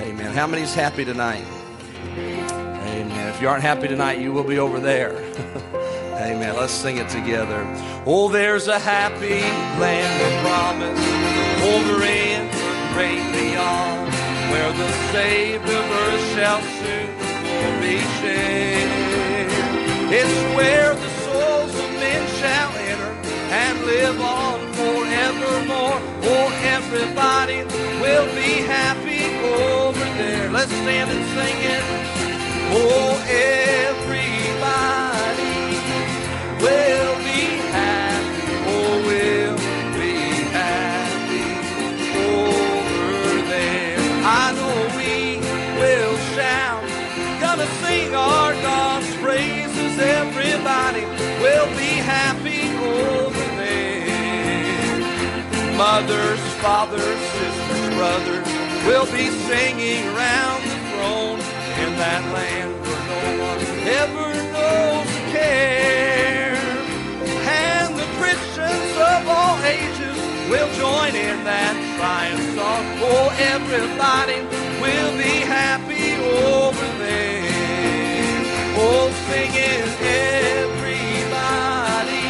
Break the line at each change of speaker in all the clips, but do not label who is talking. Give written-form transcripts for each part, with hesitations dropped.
Amen. How many's happy tonight? Amen. If you aren't happy tonight, you will be over there. Amen. Let's sing it together. Oh, there's a happy land of promise over in the great beyond, where the saved of earth shall soon be shed. It's where the souls of men shall enter and live on forevermore. Oh, everybody will be happy over there. Let's stand and sing it. Oh, everybody will be happy. Oh, will be happy over there. I know we will shout, gonna sing our God's praises. Everybody will be happy over there. Mothers, fathers, sisters, brothers will be singing around the throne in that land where no one ever knows a care. And the Christians of all ages will join in that triumph song. Oh, everybody will be happy over there. Oh, singing everybody.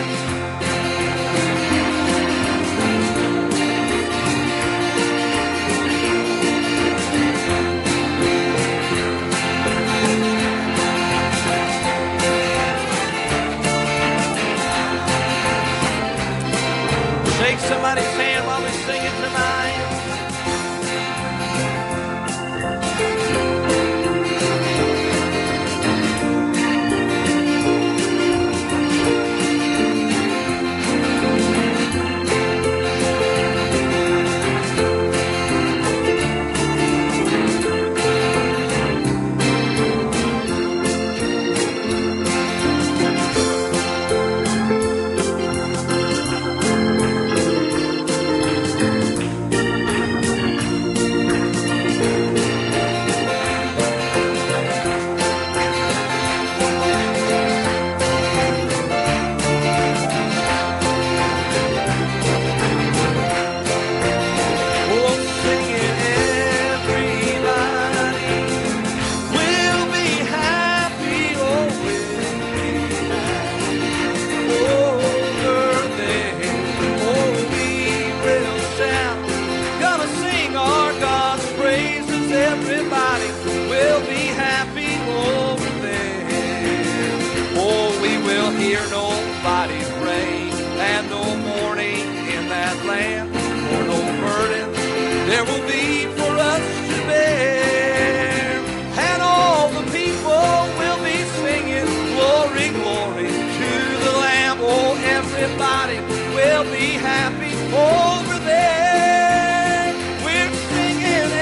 Shake somebody's hand while we sing it tonight. Everybody will be happy over there. We're singing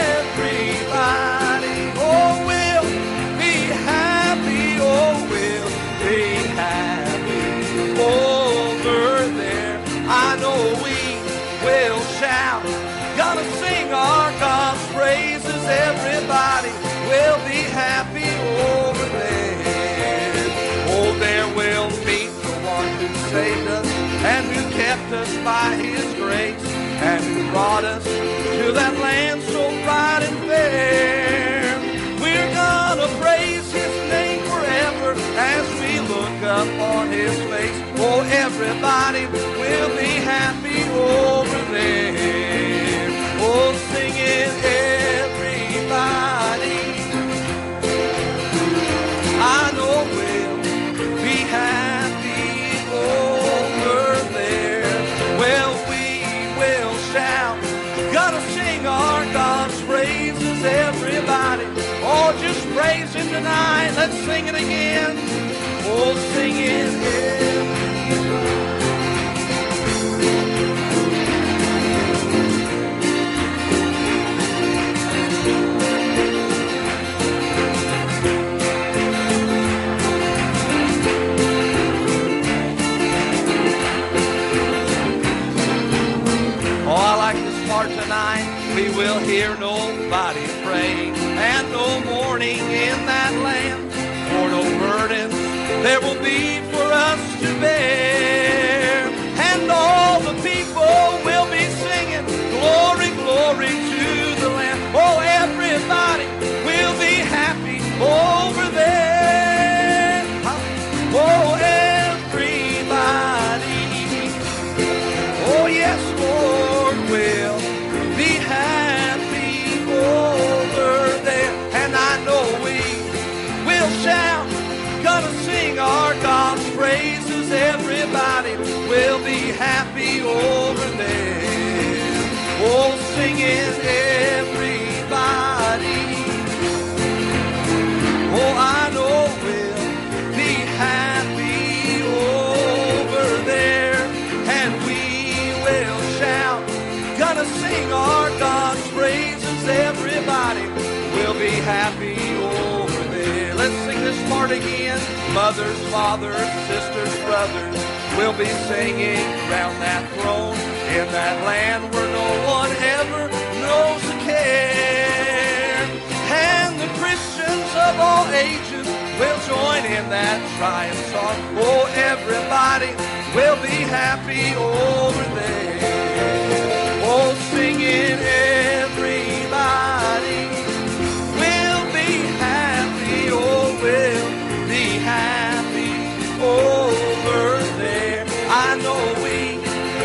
everybody. Oh, we'll be happy. Oh, we'll be happy over there. I know we will shout. Gonna sing our God's praises. Everybody will be happy over there. Oh, there will meet who saved us and who kept us by his grace and who brought us to that land so bright and fair. We're gonna praise his name forever as we look up on his face. Oh, everybody will be happy over there. Oh, singing everybody. I know we'll be happy over there. Well, we will shout, gonna sing our God's praises, everybody. Oh, just praise him tonight. Let's sing it again. Oh, sing it everybody. Oh, I like this part tonight. We will hear nobody pray, and no mourning in that land, for no burdens there will be for us to bear. And all the people will be singing, glory, glory to the Lamb. Oh, every singing everybody. Oh, I know we'll be happy over there, and we will shout, gonna sing our God's praises. Everybody will be happy over there. Let's sing this part again. Mothers, fathers, sisters, brothers will be singing round that throne in that land where no one ever knows a care. And the Christians of all ages will join in that triumph song. Oh, everybody will be happy over there. Oh, singing everybody will be happy. Oh, will be happy over there. I know we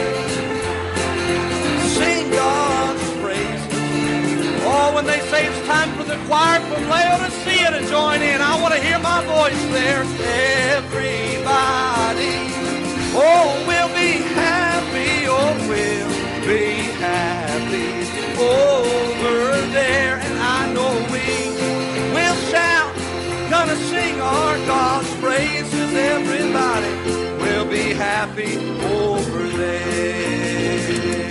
sing God's praises. Oh, when they say it's time for the choir from Laodicea to join in, I want to hear my voice there. Everybody, oh, we'll be happy. Oh, we'll be happy over there. And I know we will shout, gonna sing our God's praises. Everybody will be happy over there.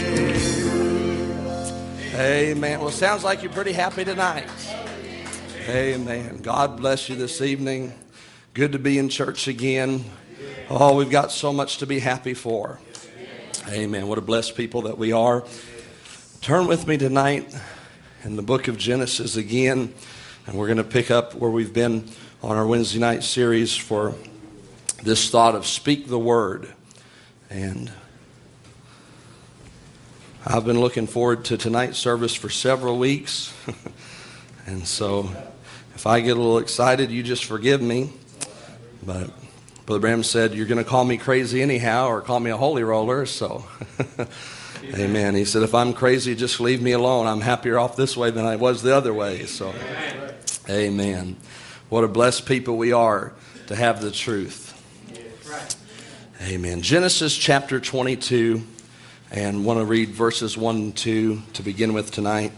Amen. Well, sounds like you're pretty happy tonight. Amen. God bless you this evening. Good to be in church again. Oh, we've got so much to be happy for. Amen. What a blessed people that we are. Turn with me tonight in the book of Genesis again, and we're going to pick up where we've been on our Wednesday night series for this thought of speak the word. And I've been looking forward to tonight's service for several weeks. And so if I get a little excited, you just forgive me. But Brother Bram said, you're going to call me crazy anyhow, or call me a holy roller. So, amen. He said, if I'm crazy, just leave me alone. I'm happier off this way than I was the other way. So, amen. What a blessed people we are to have the truth. Amen. Genesis chapter 22, and want to read verses 1 and 2 to begin with tonight.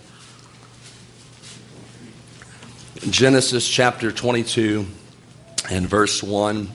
Genesis chapter 22 and verse 1.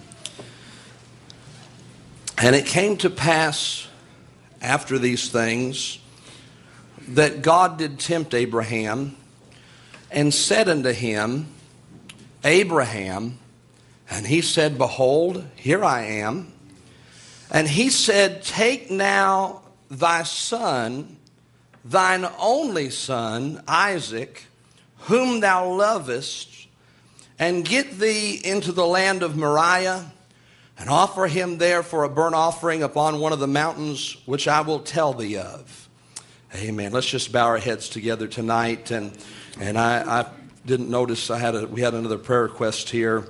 And it came to pass after these things that God did tempt Abraham and said unto him, Abraham, and he said, Behold, here I am. And he said, Take now thy son, thine only son, Isaac, whom thou lovest, and get thee into the land of Moriah, and offer him there for a burnt offering upon one of the mountains which I will tell thee of. Amen. Let's just bow our heads together tonight. And I didn't notice we had another prayer request here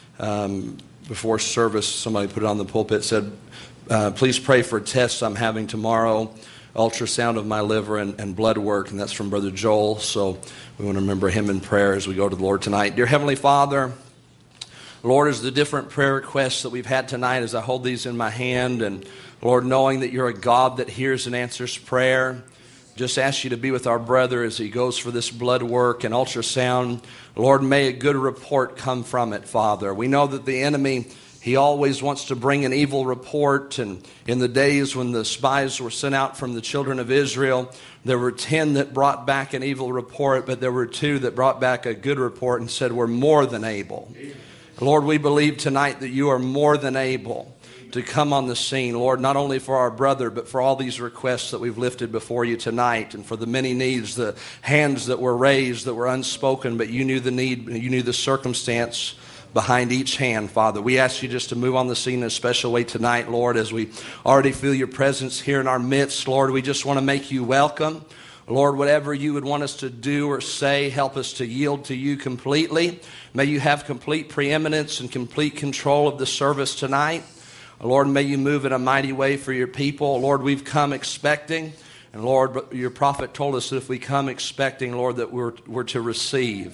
before service. Somebody put it on the pulpit, said, please pray for tests I'm having tomorrow, ultrasound of my liver and blood work, and that's from Brother Joel. So we want to remember him in prayer as we go to the Lord tonight. Dear Heavenly Father, Lord, as the different prayer requests that we've had tonight, as I hold these in my hand, and Lord, knowing that you're a God that hears and answers prayer, just ask you to be with our brother as he goes for this blood work and ultrasound. Lord, may a good report come from it, Father. We know that the enemy, he always wants to bring an evil report. And in the days when the spies were sent out from the children of Israel, there were 10 that brought back an evil report, but there were 2 that brought back a good report and said, we're more than able. Lord, we believe tonight that you are more than able to come on the scene, Lord, not only for our brother, but for all these requests that we've lifted before you tonight, and for the many needs, the hands that were raised that were unspoken, but you knew the need, you knew the circumstance behind each hand, Father. We ask you just to move on the scene in a special way tonight, Lord, as we already feel your presence here in our midst. Lord, we just want to make you welcome. Lord, whatever you would want us to do or say, help us to yield to you completely. May you have complete preeminence and complete control of the service tonight. Lord, may you move in a mighty way for your people. Lord, we've come expecting. And Lord, your prophet told us that if we come expecting, Lord, that we're to receive.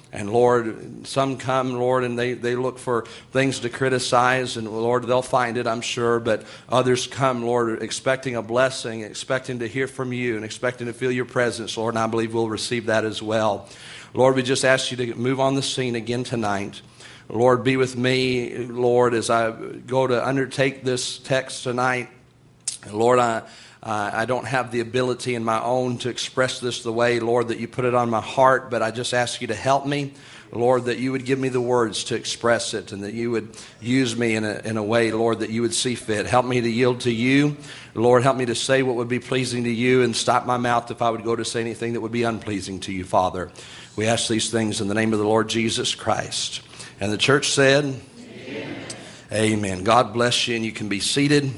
And Lord, some come, Lord, and they look for things to criticize, and Lord, they'll find it, I'm sure. But others come, Lord, expecting a blessing, expecting to hear from you, and expecting to feel your presence, Lord, and I believe we'll receive that as well. Lord, we just ask you to move on the scene again tonight. Lord, be with me, Lord, as I go to undertake this text tonight. Lord, I don't have the ability in my own to express this the way, Lord, that you put it on my heart, but I just ask you to help me, Lord, that you would give me the words to express it, and that you would use me in a way, Lord, that you would see fit. Help me to yield to you. Lord, help me to say what would be pleasing to you, and stop my mouth if I would go to say anything that would be unpleasing to you, Father. We ask these things in the name of the Lord Jesus Christ. And the church said, Amen. Amen. God bless you, and you can be seated.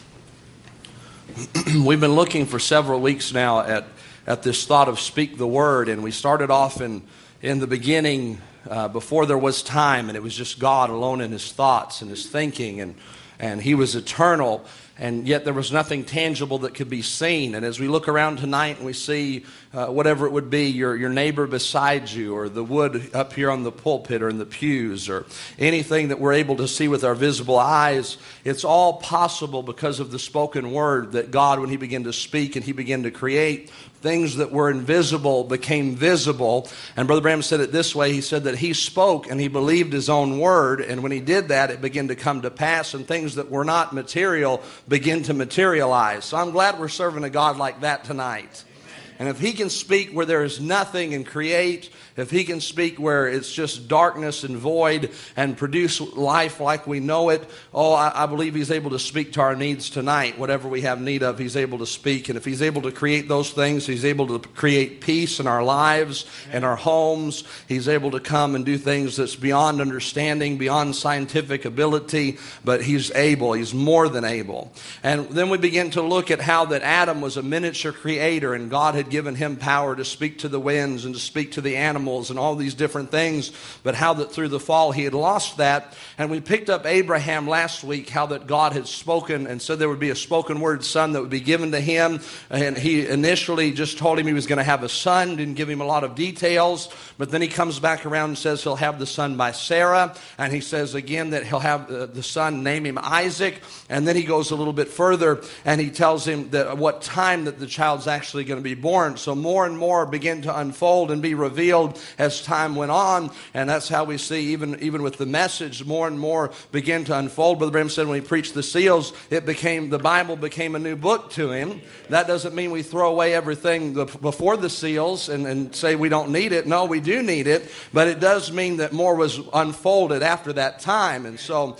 We've been looking for several weeks now at this thought of speak the word, and we started off in the beginning before there was time, and it was just God alone in his thoughts and his thinking, and he was eternal, and yet there was nothing tangible that could be seen. And as we look around tonight and we see whatever it would be, your neighbor beside you, or the wood up here on the pulpit or in the pews, or anything that we're able to see with our visible eyes, it's all possible because of the spoken word that God, when he began to speak and he began to create, things that were invisible became visible. And Brother Branham said it this way. He said that he spoke and he believed his own word, and when he did that, it began to come to pass, and things that were not material begin to materialize. So I'm glad we're serving a God like that tonight. And if he can speak where there is nothing and create, if he can speak where it's just darkness and void and produce life like we know it, I believe he's able to speak to our needs tonight. Whatever we have need of, he's able to speak. And if he's able to create those things, he's able to create peace in our lives, in our homes. He's able to come and do things that's beyond understanding, beyond scientific ability, but he's able. He's more than able. And then we begin to look at how that Adam was a miniature creator, and God had given him power to speak to the winds and to speak to the animals and all these different things, but how that through the fall he had lost that. And we picked up Abraham last week, how that God had spoken and said there would be a spoken word son that would be given to him, and he initially just told him he was going to have a son, didn't give him a lot of details, but then he comes back around and says he'll have the son by Sarah, and he says again that he'll have the son, name him Isaac, and then he goes a little bit further and he tells him that what time that the child's actually going to be born. So more and more begin to unfold and be revealed as time went on, and that's how we see even with the message, more and more begin to unfold. Brother Branham said when he preached the seals, the Bible became a new book to him. That doesn't mean we throw away everything before the seals and say we don't need it. No, we do need it, but it does mean that more was unfolded after that time. And so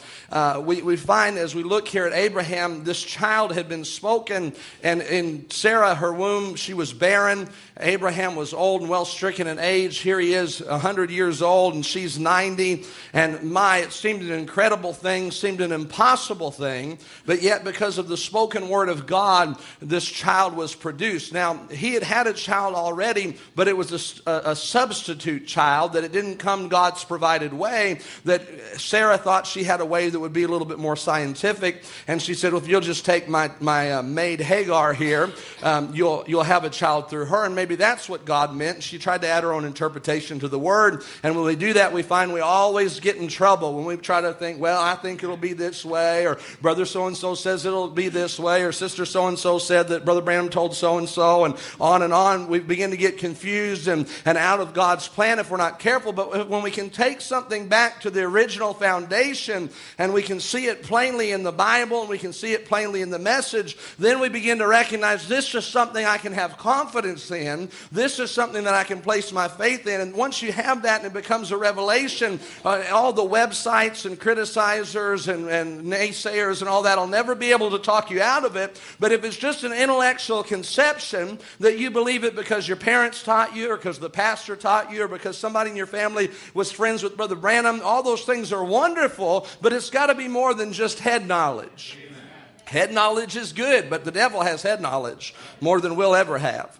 we find as we look here at Abraham, this child had been spoken, and in Sarah, her womb, she was barren. Abraham was old and well stricken in age. Here he is 100 years old and she's 90. And it seemed an incredible thing, seemed an impossible thing. But yet because of the spoken word of God, this child was produced. Now, he had a child already, but it was a substitute child, that it didn't come God's provided way, that Sarah thought she had a way that would be a little bit more scientific. And she said, well, if you'll just take my maid Hagar here, you'll have a child through her. And maybe that's what God meant. She tried to add her own interpretation to the word. And when we do that, we find we always get in trouble. When we try to think, well, I think it'll be this way, or brother so-and-so says it'll be this way, or sister so-and-so said that Brother Branham told so-and-so, and on. We begin to get confused and out of God's plan if we're not careful. But when we can take something back to the original foundation, and we can see it plainly in the Bible, and we can see it plainly in the message, then we begin to recognize this is something I can have confidence in. This is something that I can place my faith in. And once you have that and it becomes a revelation, all the websites and criticizers and naysayers and all that will never be able to talk you out of it. But if it's just an intellectual conception that you believe it because your parents taught you, or because the pastor taught you, or because somebody in your family was friends with Brother Branham, all those things are wonderful, but it's got to be more than just head knowledge. Amen. Head knowledge is good, but the devil has head knowledge more than we'll ever have.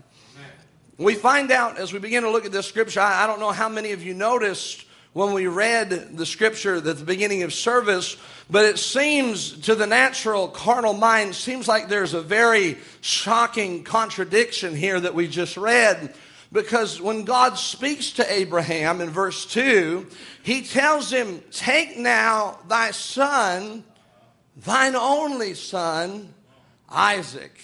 We find out as we begin to look at this scripture, I don't know how many of you noticed when we read the scripture at the beginning of service, but it seems to the natural carnal mind, seems like there's a very shocking contradiction here that we just read. Because when God speaks to Abraham in verse 2, he tells him, take now thy son, thine only son, Isaac.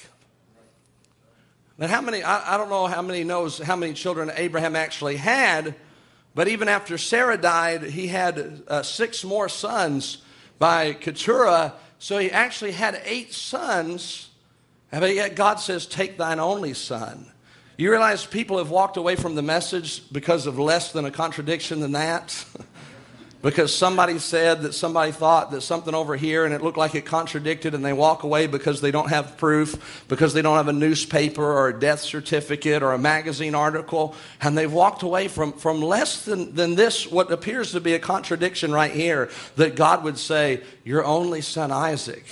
Now how many, I don't know how many knows how many children Abraham actually had, but even after Sarah died, he had 6 more sons by Keturah. So he actually had 8 sons, but yet God says, take thine only son. You realize people have walked away from the message because of less than a contradiction than that? Because somebody said that somebody thought that something over here and it looked like it contradicted, and they walk away because they don't have proof, because they don't have a newspaper or a death certificate or a magazine article, and they've walked away from less than this, what appears to be a contradiction right here, that God would say, your only son Isaac.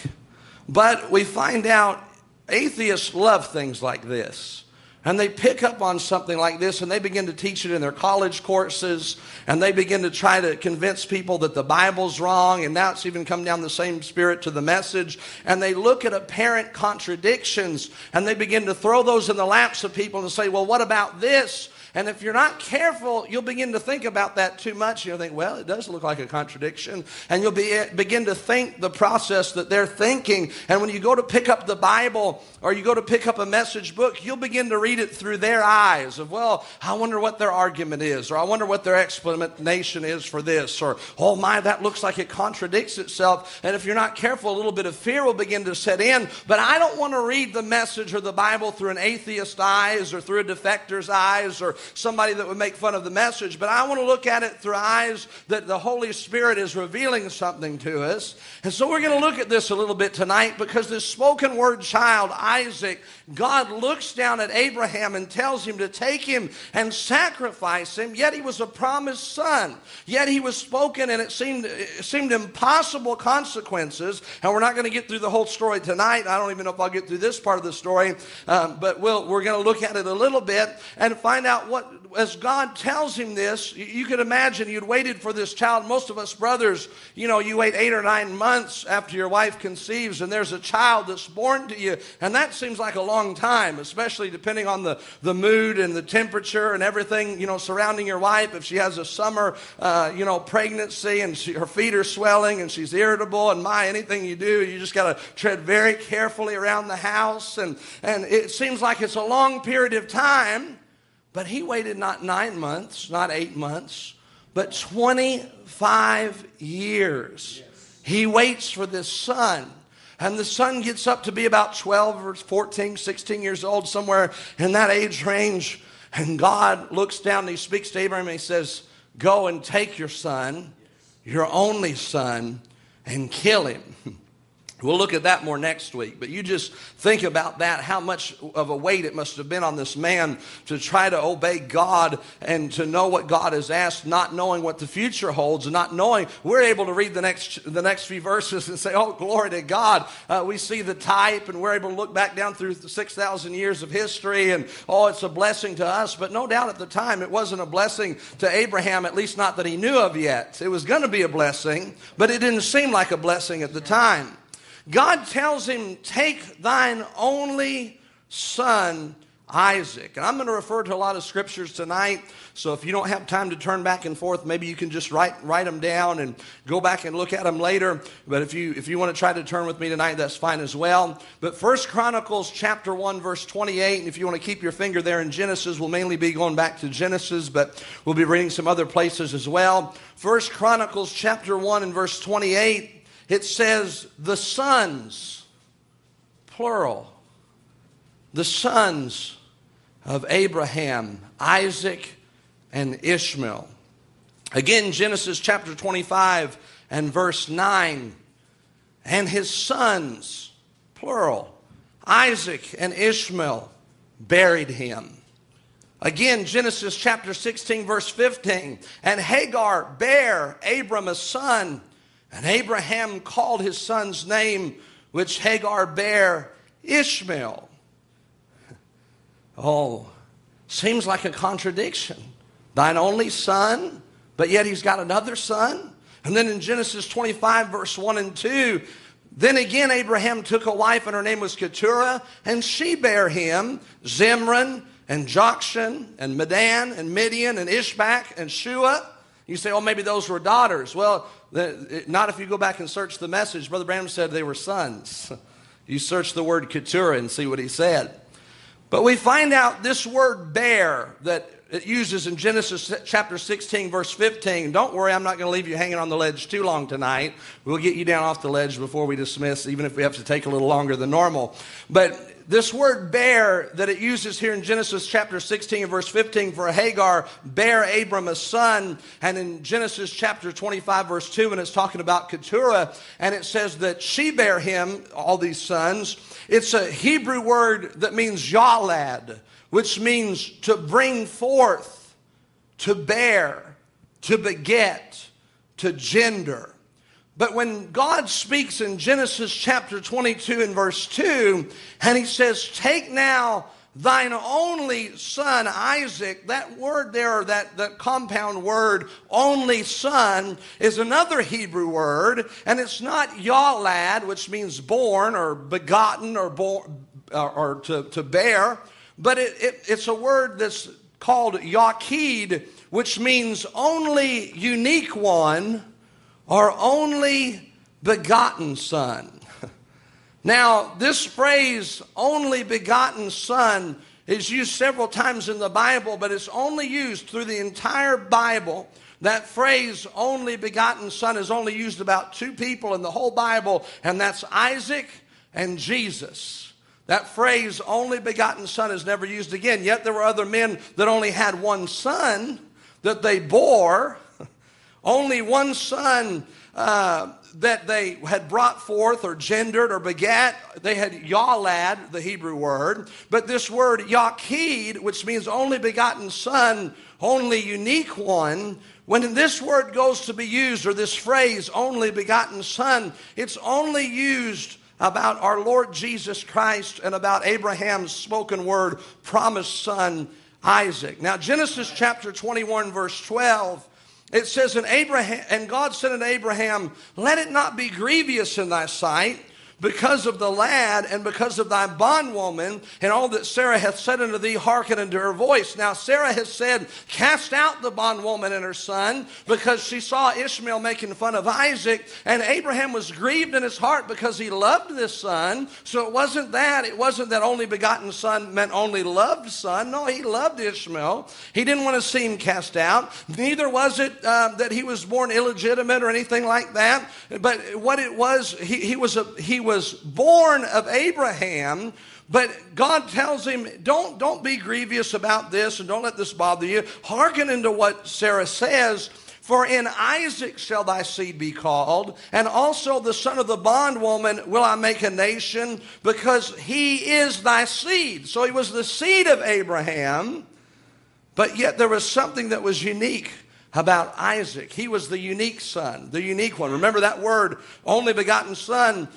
But we find out atheists love things like this. And they pick up on something like this and they begin to teach it in their college courses, and they begin to try to convince people that the Bible's wrong, and now it's even come down the same spirit to the message. And they look at apparent contradictions and they begin to throw those in the laps of people and say, well, what about this? And if you're not careful, you'll begin to think about that too much. You'll think, well, it does look like a contradiction. And you'll begin to think the process that they're thinking. And when you go to pick up the Bible or you go to pick up a message book, you'll begin to read it through their eyes of, well, I wonder what their argument is, or I wonder what their explanation is for this, or, oh my, that looks like it contradicts itself. And if you're not careful, a little bit of fear will begin to set in. But I don't want to read the message or the Bible through an atheist's eyes or through a defector's eyes or somebody that would make fun of the message, but I want to look at it through eyes that the Holy Spirit is revealing something to us. And so we're going to look at this a little bit tonight, because this spoken word child, Isaac, God looks down at Abraham and tells him to take him and sacrifice him, yet he was a promised son. Yet he was spoken, and it seemed impossible consequences. And we're not going to get through the whole story tonight. I don't even know if I'll get through this part of the story, but we're going to look at it a little bit and find out what, as God tells him this, you could imagine you'd waited for this child. Most of us brothers, you wait 8 or 9 months after your wife conceives, and there's a child that's born to you, and that seems like a long time, especially depending on the mood and the temperature and everything, surrounding your wife. If she has a summer, pregnancy, and her feet are swelling and she's irritable, and anything you do, you just got to tread very carefully around the house, and it seems like it's a long period of time. But he waited not 9 months, not 8 months, but 25 years. Yes. He waits for this son. And the son gets up to be about 12 or 14, 16 years old, somewhere in that age range. And God looks down and he speaks to Abraham and he says, go and take your son, your only son, and kill him. We'll look at that more next week, but you just think about that, how much of a weight it must have been on this man to try to obey God and to know what God has asked, not knowing what the future holds, and not knowing. We're able to read the next few verses and say, oh, glory to God. We see the type, and we're able to look back down through the 6,000 years of history, and oh, it's a blessing to us. But no doubt at the time it wasn't a blessing to Abraham, at least not that he knew of yet. It was going to be a blessing, but it didn't seem like a blessing at the time. God tells him, take thine only son, Isaac. And I'm going to refer to a lot of scriptures tonight, so if you don't have time to turn back and forth, maybe you can just write them down and go back and look at them later. But if you want to try to turn with me tonight, that's fine as well. But 1 Chronicles chapter 1, verse 28, and if you want to keep your finger there in Genesis, we'll mainly be going back to Genesis, but we'll be reading some other places as well. 1 Chronicles chapter 1 and verse 28, it says, the sons, plural, the sons of Abraham, Isaac, and Ishmael. Again, Genesis chapter 25 and verse 9, and his sons, plural, Isaac and Ishmael, buried him. Again, Genesis chapter 16, verse 15, and Hagar bare Abram a son, and Abraham called his son's name, which Hagar bare, Ishmael. Oh, seems like a contradiction. Thine only son, but yet he's got another son. And then in Genesis 25, verse 1 and 2, then again Abraham took a wife, and her name was Keturah, and she bare him Zimran, and Jokshan and Medan and Midian and Ishbak and Shua. You say, oh, maybe those were daughters. Well, not if you go back and search the Message. Brother Branham said they were sons. You search the word Keturah and see what he said. But we find out this word bear that it uses in Genesis chapter 16, verse 15. Don't worry, I'm not going to leave you hanging on the ledge too long tonight. We'll get you down off the ledge before we dismiss, even if we have to take a little longer than normal. But this word bear that it uses here in Genesis chapter 16 and verse 15 for Hagar, bear Abram a son. And in Genesis chapter 25 verse 2, when it's talking about Keturah, and it says that she bare him all these sons, it's a Hebrew word that means yalad, which means to bring forth, to bear, to beget, to gender. But when God speaks in Genesis chapter 22 and verse 2, and he says, take now thine only son Isaac, that word there, that compound word, only son, is another Hebrew word, and it's not yalad, which means born or begotten or born, or to bear, but it's a word that's called yakid, which means only unique one, or only begotten son. Now, this phrase, only begotten son, is used several times in the Bible, but it's only used through the entire Bible. That phrase, only begotten son, is only used about two people in the whole Bible, and that's Isaac and Jesus. That phrase, only begotten son, is never used again. Yet there were other men that only had one son that they bore. Only one son that they had brought forth or gendered or begat. They had yalad, the Hebrew word. But this word yakid, which means only begotten son, only unique one, when this word goes to be used, or this phrase, only begotten son, it's only used about our Lord Jesus Christ and about Abraham's spoken word, promised son, Isaac. Now, Genesis chapter 21, verse 12, it says, and God said unto Abraham, let it not be grievous in thy sight, because of the lad and because of thy bondwoman, and all that Sarah hath said unto thee, hearken unto her voice. Now Sarah has said, cast out the bondwoman and her son, because she saw Ishmael making fun of Isaac, and Abraham was grieved in his heart because he loved this son. So it wasn't that only begotten son meant only loved son. No, he loved Ishmael. He didn't want to see him cast out. Neither was it that he was born illegitimate or anything like that. But what it was, he was born of Abraham, but God tells him, don't be grievous about this and don't let this bother you. Hearken into what Sarah says, for in Isaac shall thy seed be called, and also the son of the bondwoman will I make a nation, because he is thy seed. So he was the seed of Abraham, but yet there was something that was unique about Isaac. He was the unique son, the unique one. Remember that word, only begotten son,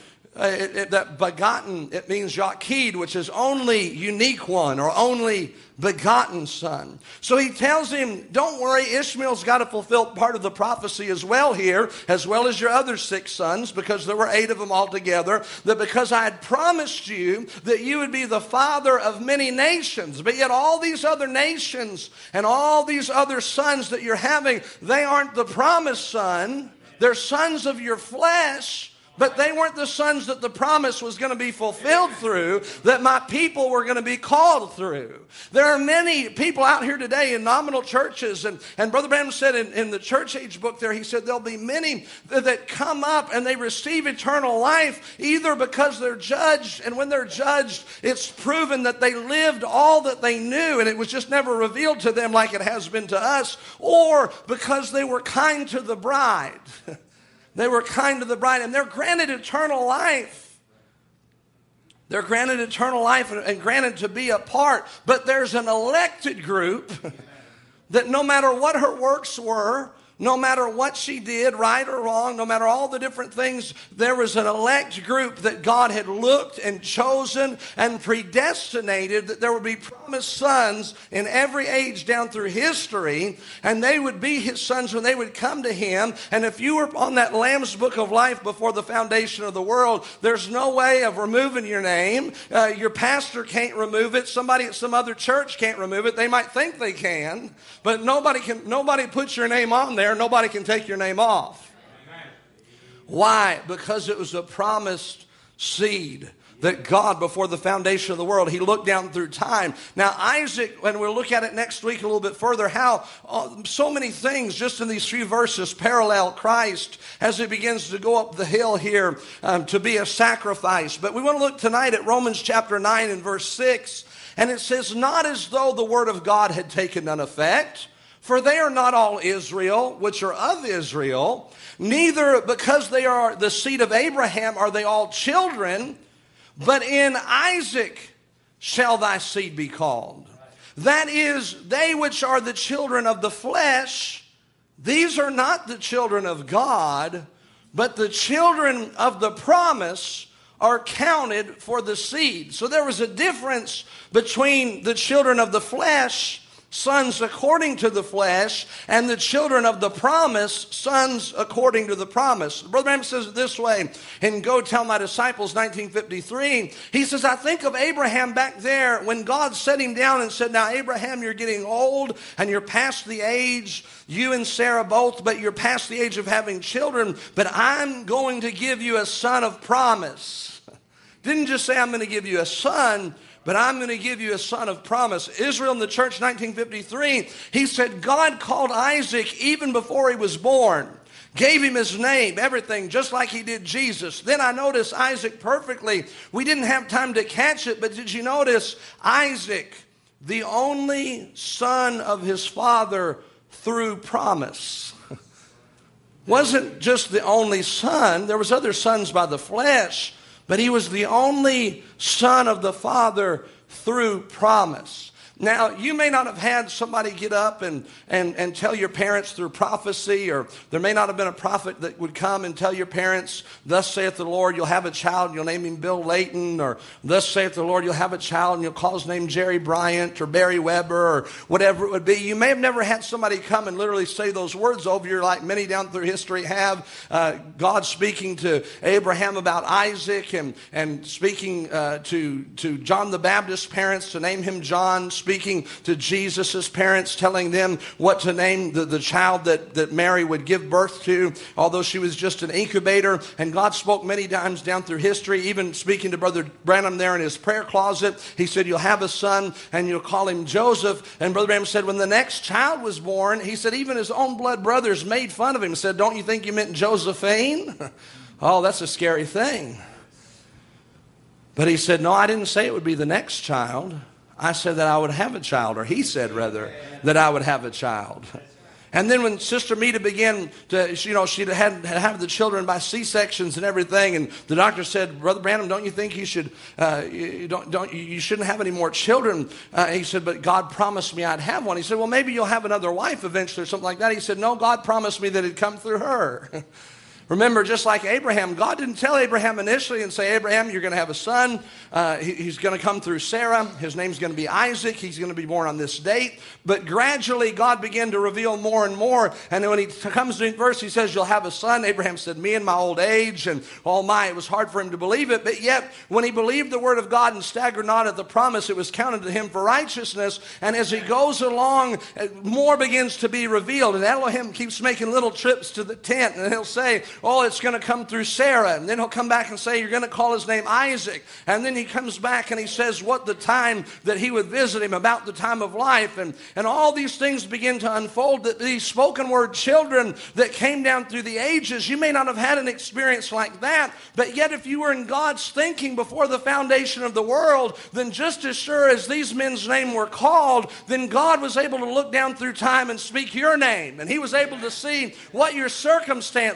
that begotten, it means yakid, which is only unique one or only begotten son. So he tells him, don't worry, Ishmael's got to fulfill part of the prophecy as well here, as well as your other 6 sons, because there were 8 of them altogether, that because I had promised you that you would be the father of many nations, but yet all these other nations and all these other sons that you're having, they aren't the promised son. They're sons of your flesh, but they weren't the sons that the promise was going to be fulfilled through, that my people were going to be called through. There are many people out here today in nominal churches, and Brother Branham said in the church age book there, he said there'll be many that come up and they receive eternal life either because they're judged, and when they're judged, it's proven that they lived all that they knew and it was just never revealed to them like it has been to us, or because they were kind to the bride. They were kind to the bride, and they're granted eternal life. They're granted eternal life and granted to be a part. But there's an elected group that no matter what her works were, No matter what she did, right or wrong, no matter all the different things, there was an elect group that God had looked and chosen and predestinated, that there would be promised sons in every age down through history, and they would be his sons when they would come to him. And if you were on that Lamb's Book of Life before the foundation of the world, there's no way of removing your name. Your pastor can't remove it. Somebody at some other church can't remove it. They might think they can, but nobody puts your name on there. Nobody can take your name off. Amen. Why? Because it was a promised seed that God, before the foundation of the world, he looked down through time. Now Isaac, and we'll look at it next week a little bit further, how so many things just in these few verses parallel Christ as he begins to go up the hill here to be a sacrifice. But we want to look tonight at Romans chapter 9 and verse 6. And it says, not as though the word of God had taken none effect, for they are not all Israel, which are of Israel, neither because they are the seed of Abraham are they all children, but in Isaac shall thy seed be called. That is, they which are the children of the flesh, these are not the children of God, but the children of the promise are counted for the seed. So there was a difference between the children of the flesh, sons according to the flesh, and the children of the promise, sons according to the promise. Brother Branham says it this way in Go Tell My Disciples, 1953. He says, I think of Abraham back there when God set him down and said, now Abraham, you're getting old and you're past the age, you and Sarah both, but you're past the age of having children, but I'm going to give you a son of promise. Didn't just say I'm going to give you a son, but I'm going to give you a son of promise. Israel in the church, 1953, he said God called Isaac even before he was born. Gave him his name, everything, just like he did Jesus. Then I noticed Isaac perfectly. We didn't have time to catch it, but did you notice Isaac, the only son of his father through promise? Wasn't just the only son. There was other sons by the flesh, but he was the only son of the Father through promise. Now, you may not have had somebody get up and tell your parents through prophecy, or there may not have been a prophet that would come and tell your parents, thus saith the Lord, you'll have a child and you'll name him Bill Layton, or thus saith the Lord, you'll have a child and you'll call his name Jerry Bryant or Barry Weber or whatever it would be. You may have never had somebody come and literally say those words over you like many down through history have. God speaking to Abraham about Isaac and speaking to John the Baptist's parents to name him John, speaking to Jesus' parents, telling them what to name the child that Mary would give birth to, although she was just an incubator. And God spoke many times down through history, even speaking to Brother Branham there in his prayer closet. He said, you'll have a son and you'll call him Joseph. And Brother Branham said when the next child was born, he said even his own blood brothers made fun of him and said, don't you think you meant Josephine? Oh, that's a scary thing. But he said, no, I didn't say it would be the next child. I said that I would have a child, or he said rather that I would have a child. And then when Sister Mita began to, she had have the children by C-sections and everything, and the doctor said, Brother Branham, don't you think you should, you shouldn't have any more children? He said, but God promised me I'd have one. He said, well, maybe you'll have another wife eventually or something like that. He said, no, God promised me that it'd come through her. Remember, just like Abraham, God didn't tell Abraham initially and say, Abraham, you're going to have a son. He's going to come through Sarah. His name's going to be Isaac. He's going to be born on this date. But gradually, God began to reveal more and more. And when he comes to the verse, he says, you'll have a son. Abraham said, me in my old age. And oh my, it was hard for him to believe it. But yet, when he believed the word of God and staggered not at the promise, it was counted to him for righteousness. And as he goes along, more begins to be revealed. And Elohim keeps making little trips to the tent. And he'll say, oh, it's going to come through Sarah. And then he'll come back and say, you're going to call his name Isaac. And then he comes back and he says what the time that he would visit him, about the time of life. And all these things begin to unfold, that these spoken word children that came down through the ages, you may not have had an experience like that, but yet if you were in God's thinking before the foundation of the world, then just as sure as these men's names were called, then God was able to look down through time and speak your name. And he was able to see what your circumstance would be.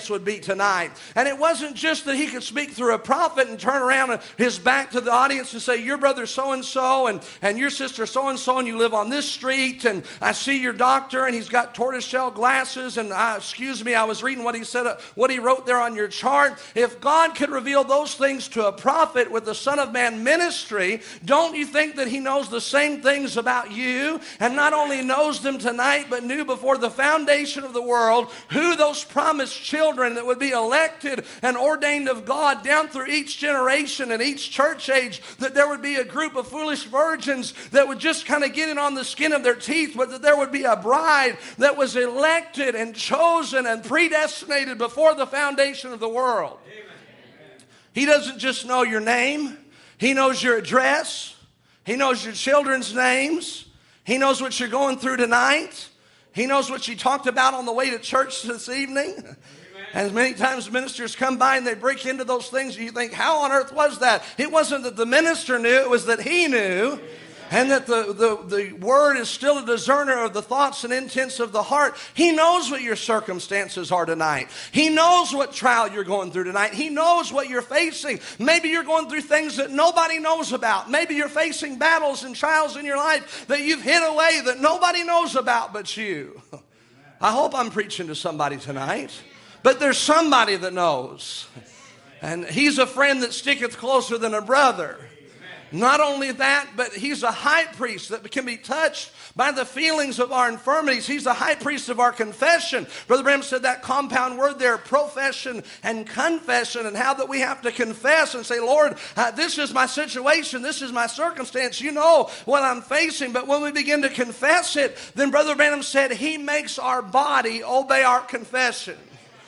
tonight. And it wasn't just that he could speak through a prophet and turn around his back to the audience and say, your brother so-and-so and your sister so-and-so, and you live on this street, and I see your doctor and he's got tortoiseshell glasses, and excuse me, I was reading what he said, what he wrote there on your chart. If God could reveal those things to a prophet with the Son of Man ministry, don't you think that he knows the same things about you? And not only knows them tonight, but knew before the foundation of the world who those promised children that would be elected and ordained of God down through each generation and each church age, that there would be a group of foolish virgins that would just kind of get in on the skin of their teeth, but that there would be a bride that was elected and chosen and predestinated before the foundation of the world. Amen. He doesn't just know your name. He knows your address. He knows your children's names. He knows what you're going through tonight. He knows what you talked about on the way to church this evening. Amen. And many times ministers come by and they break into those things and you think, how on earth was that? It wasn't that the minister knew, it was that he knew. Amen. And that the word is still a discerner of the thoughts and intents of the heart. He knows what your circumstances are tonight. He knows what trial you're going through tonight. He knows what you're facing. Maybe you're going through things that nobody knows about. Maybe you're facing battles and trials in your life that you've hid away that nobody knows about but you. I hope I'm preaching to somebody tonight. But there's somebody that knows. And he's a friend that sticketh closer than a brother. Not only that, but he's a high priest that can be touched by the feelings of our infirmities. He's the high priest of our confession. Brother Branham said that compound word there, profession and confession, and how that we have to confess and say, Lord, this is my situation, this is my circumstance, you know what I'm facing. But when we begin to confess it, then Brother Branham said he makes our body obey our confession.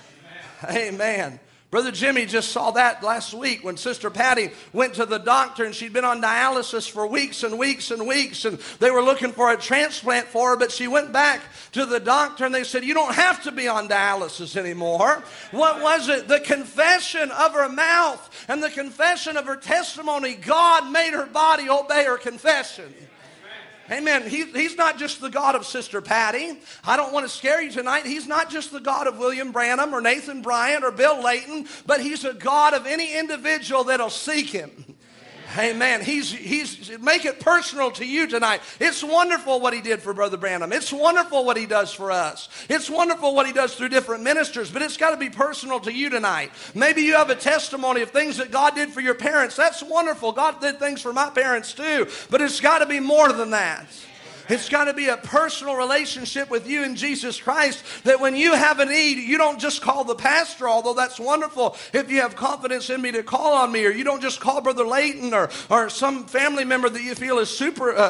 Amen. Amen. Brother Jimmy just saw that last week when Sister Patty went to the doctor, and she'd been on dialysis for weeks and weeks and weeks, and they were looking for a transplant for her, but she went back to the doctor and they said, you don't have to be on dialysis anymore. What was it? The confession of her mouth and the confession of her testimony. God made her body obey her confession. Amen. He's not just the God of Sister Patty. I don't want to scare you tonight. He's not just the God of William Branham or Nathan Bryant or Bill Layton, but he's a God of any individual that'll seek him. Amen. He's make it personal to you tonight. It's wonderful what he did for Brother Branham. It's wonderful what he does for us. It's wonderful what he does through different ministers, but it's got to be personal to you tonight. Maybe you have a testimony of things that God did for your parents. That's wonderful. God did things for my parents too, but it's got to be more than that. It's got to be a personal relationship with you and Jesus Christ, that when you have a need, you don't just call the pastor, although that's wonderful if you have confidence in me to call on me, or you don't just call Brother Layton or some family member that you feel is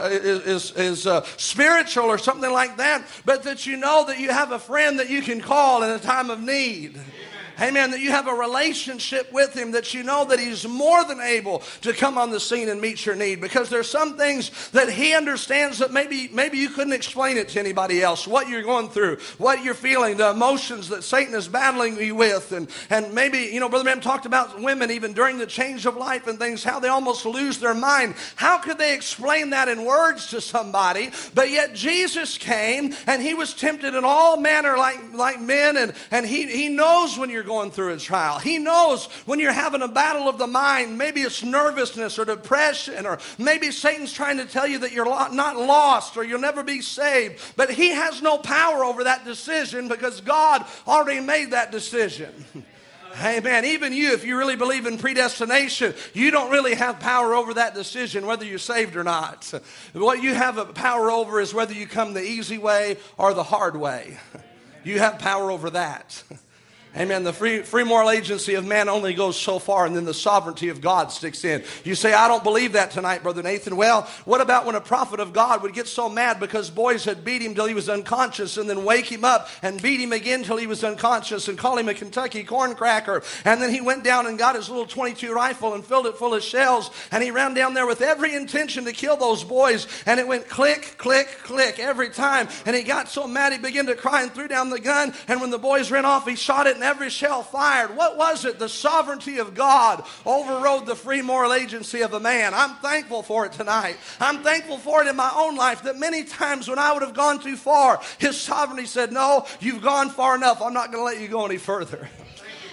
spiritual or something like that, but that you know that you have a friend that you can call in a time of need. Amen. That you have a relationship with him, that you know that he's more than able to come on the scene and meet your need. Because there's some things that he understands that maybe you couldn't explain it to anybody else. What you're going through, what you're feeling, the emotions that Satan is battling you with. And maybe, you know, Brother Branham talked about women even during the change of life and things, how they almost lose their mind. How could they explain that in words to somebody? But yet Jesus came and he was tempted in all manner like men, and he knows when you're going through a trial. He knows when you're having a battle of the mind. Maybe it's nervousness or depression, or maybe Satan's trying to tell you that you're not lost or you'll never be saved. But he has no power over that decision, because God already made that decision. Amen. Even you, if you really believe in predestination, you don't really have power over that decision, whether you're saved or not. What you have a power over is whether you come the easy way or the hard way. You have power over that. Amen. The free moral agency of man only goes so far, and then the sovereignty of God sticks in. You say, I don't believe that tonight, Brother Nathan. Well, what about when a prophet of God would get so mad because boys had beat him till he was unconscious, and then wake him up and beat him again till he was unconscious and call him a Kentucky corn cracker? And then he went down and got his little .22 rifle and filled it full of shells, and he ran down there with every intention to kill those boys, and it went click, click, click every time. And he got so mad he began to cry and threw down the gun, and when the boys ran off, he shot it, and every shell fired. What was it? The sovereignty of God overrode the free moral agency of a man. I'm thankful for it tonight. I'm thankful for it in my own life, that many times when I would have gone too far, his sovereignty said, no, you've gone far enough. I'm not going to let you go any further.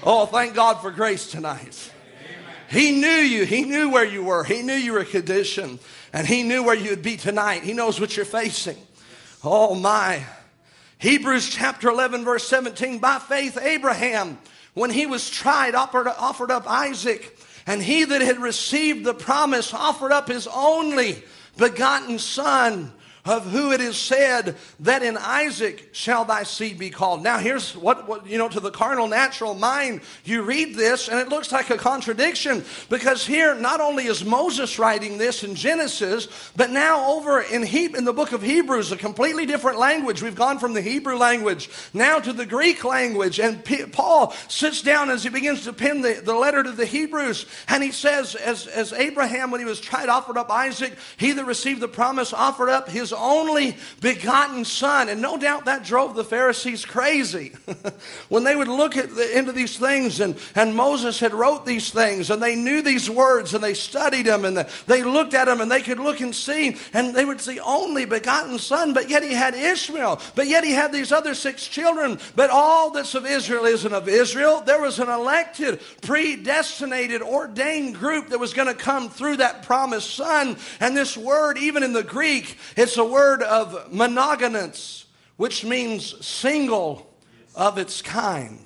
Oh, thank God for grace tonight. He knew you. He knew where you were. He knew your condition. And He knew where you would be tonight. He knows what you're facing. Oh, my. Hebrews chapter 11, verse 17. By faith, Abraham, when he was tried, offered up Isaac. And he that had received the promise offered up his only begotten son, of who it is said that in Isaac shall thy seed be called. Now here's what to the carnal natural mind, you read this and it looks like a contradiction, because here not only is Moses writing this in Genesis, but now over in the book of Hebrews, a completely different language. We've gone from the Hebrew language now to the Greek language, and Paul sits down as he begins to pen the letter to the Hebrews, and he says, as Abraham, when he was tried, offered up Isaac, he that received the promise offered up his only begotten son. And no doubt that drove the Pharisees crazy when they would look into these things, and Moses had wrote these things, and they knew these words, and they studied them, and they looked at them, and they could look and see, and they would see only begotten son, but yet he had Ishmael, but yet he had these other 6 children. But all that's of Israel isn't of Israel. There was an elected, predestinated, ordained group that was going to come through that promised son. And this word, even in the Greek, it's a word of monogenes, which means single of its kind.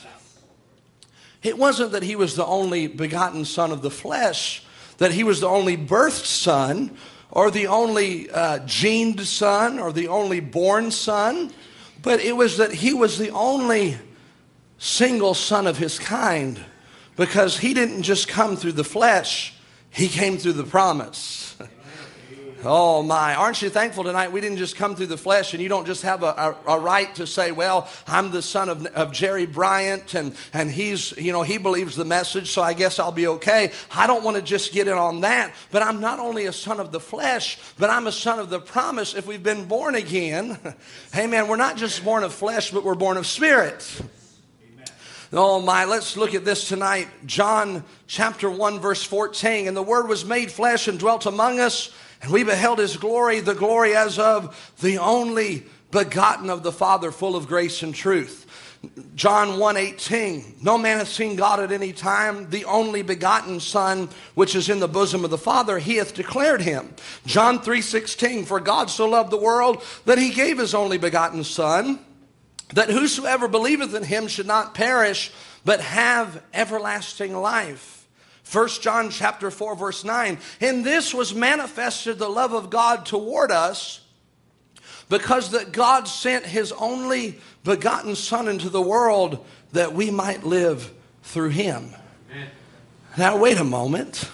It wasn't that he was the only begotten son of the flesh, that he was the only birthed son, or the only gened son, or the only born son, but it was that he was the only single son of his kind, because he didn't just come through the flesh, he came through the promise. Oh my, aren't you thankful tonight we didn't just come through the flesh, and you don't just have a right to say, well, I'm the son of Jerry Bryant, and he's, he believes the message, so I guess I'll be okay. I don't want to just get in on that, but I'm not only a son of the flesh, but I'm a son of the promise if we've been born again. Amen. We're not just born of flesh, but we're born of spirit. Oh my, let's look at this tonight. John chapter 1 verse 14. And the Word was made flesh and dwelt among us, and we beheld His glory, the glory as of the only begotten of the Father, full of grace and truth. John 1:18. No man hath seen God at any time. The only begotten Son, which is in the bosom of the Father, He hath declared Him. John 3:16. For God so loved the world that He gave His only begotten Son, that whosoever believeth in Him should not perish, but have everlasting life. 1 John chapter 4 verse 9. In this was manifested the love of God toward us, because that God sent His only begotten Son into the world, that we might live through Him. Amen. Now wait a moment.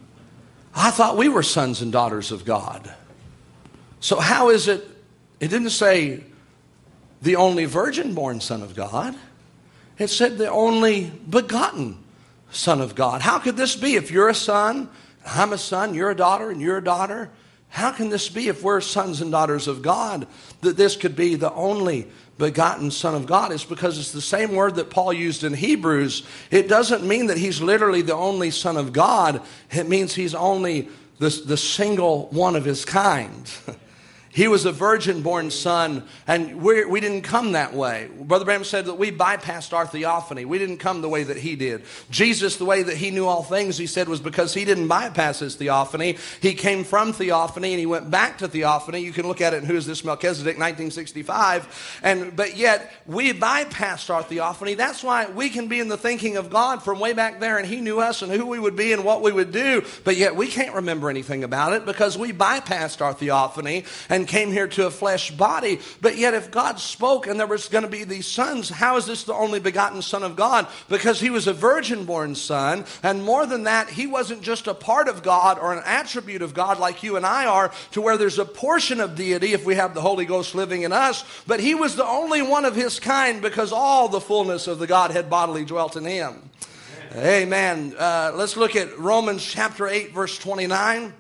I thought we were sons and daughters of God. So how is it didn't say the only virgin born Son of God. It said the only begotten Son of God. How could this be? If you're a son, I'm a son, you're a daughter, and you're a daughter. How can this be if we're sons and daughters of God, that this could be the only begotten Son of God? It's because it's the same word that Paul used in Hebrews. It doesn't mean that He's literally the only Son of God. It means He's only the single one of His kind. He was a virgin-born son, and we didn't come that way. Brother Branham said that we bypassed our theophany. We didn't come the way that He did. Jesus, the way that He knew all things, He said, was because He didn't bypass His theophany. He came from theophany, and He went back to theophany. You can look at it in Who is This Melchizedek, 1965. But yet, we bypassed our theophany. That's why we can be in the thinking of God from way back there, and He knew us and who we would be and what we would do. But yet, we can't remember anything about it because we bypassed our theophany and came here to a flesh body. But yet if God spoke and there was going to be these sons, how is this the only begotten Son of God? Because He was a virgin-born son, and more than that, He wasn't just a part of God or an attribute of God like you and I are, to where there's a portion of deity if we have the Holy Ghost living in us, but He was the only one of His kind, because all the fullness of the Godhead bodily dwelt in Him. Amen. Let's look at Romans chapter 8 verse 29.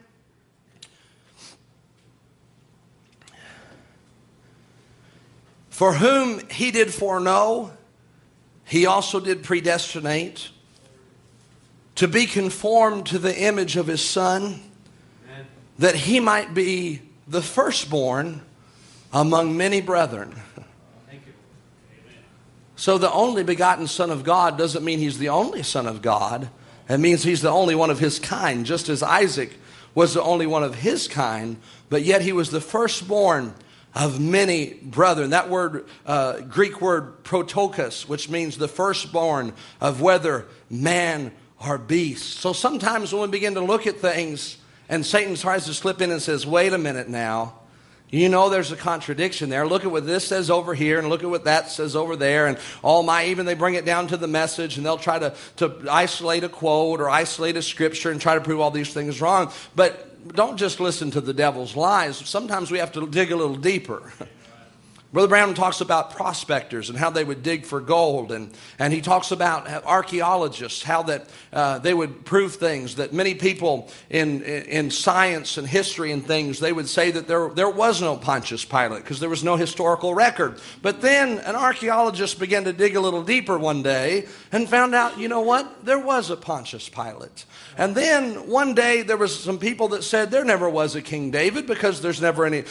For whom He did foreknow, He also did predestinate to be conformed to the image of His Son, Amen, that He might be the firstborn among many brethren. Thank you. So the only begotten Son of God doesn't mean he's the only Son of God. It means he's the only one of his kind, just as Isaac was the only one of his kind, but yet he was the firstborn of many brethren. That word, Greek word protokos, which means the firstborn of whether man or beast. So sometimes when we begin to look at things and Satan tries to slip in and says, wait a minute now, you know there's a contradiction there. Look at what this says over here and look at what that says over there. And even they bring it down to the message and they'll try to isolate a quote or isolate a scripture and try to prove all these things wrong. But don't just listen to the devil's lies. Sometimes we have to dig a little deeper. Brother Branham talks about prospectors and how they would dig for gold. And he talks about archaeologists, how that they would prove things. That many people in science and history and things, they would say that there was no Pontius Pilate because there was no historical record. But then an archaeologist began to dig a little deeper one day and found out, you know what? There was a Pontius Pilate. And then one day there was some people that said there never was a King David because they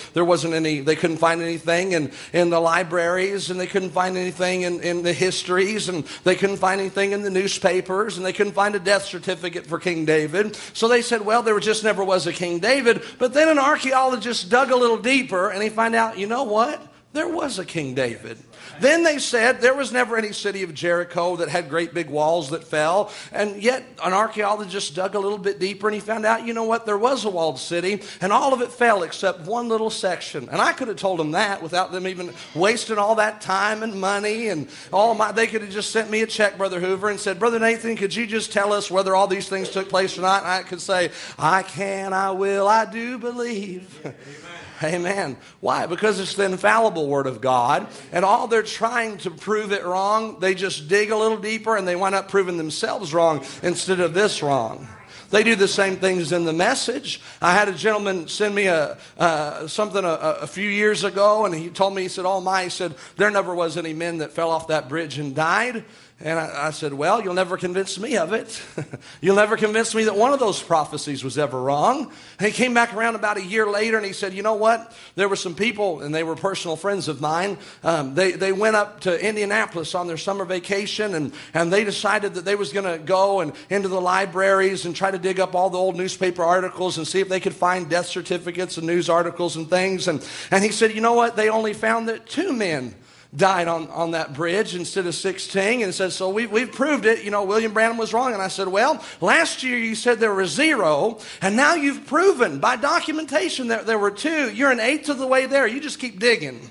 couldn't find anything in the libraries, and they couldn't find anything in the histories, and they couldn't find anything in the newspapers, and they couldn't find a death certificate for King David. So they said, well, there just never was a King David. But then an archaeologist dug a little deeper, and he found out, you know what? There was a King David. Then they said there was never any city of Jericho that had great big walls that fell. And yet an archaeologist dug a little bit deeper and he found out, you know what, there was a walled city and all of it fell except one little section. And I could have told them that without them even wasting all that time and money and they could have just sent me a check, Brother Hoover, and said, Brother Nathan, could you just tell us whether all these things took place or not? And I could say, I can, I will, I do believe. Amen. Amen. Why? Because it's the infallible Word of God, and all they're trying to prove it wrong, they just dig a little deeper and they wind up proving themselves wrong instead of this wrong. They do the same things in the message. I had a gentleman send me something a few years ago, and he told me, he said, he said, there never was any men that fell off that bridge and died. And I said, well, you'll never convince me of it. You'll never convince me that one of those prophecies was ever wrong. And he came back around about a year later and he said, you know what? There were some people, and they were personal friends of mine. They went up to Indianapolis on their summer vacation, and they decided that they was going to go and into the libraries and try to dig up all the old newspaper articles and see if they could find death certificates and news articles and things. And he said, you know what? They only found that 2 men died on that bridge instead of 16, and said, so we've proved it. You know, William Branham was wrong. And I said, well, last year you said there were 0, and now you've proven by documentation that there were 2. You're an 1/8 of the way there. You just keep digging.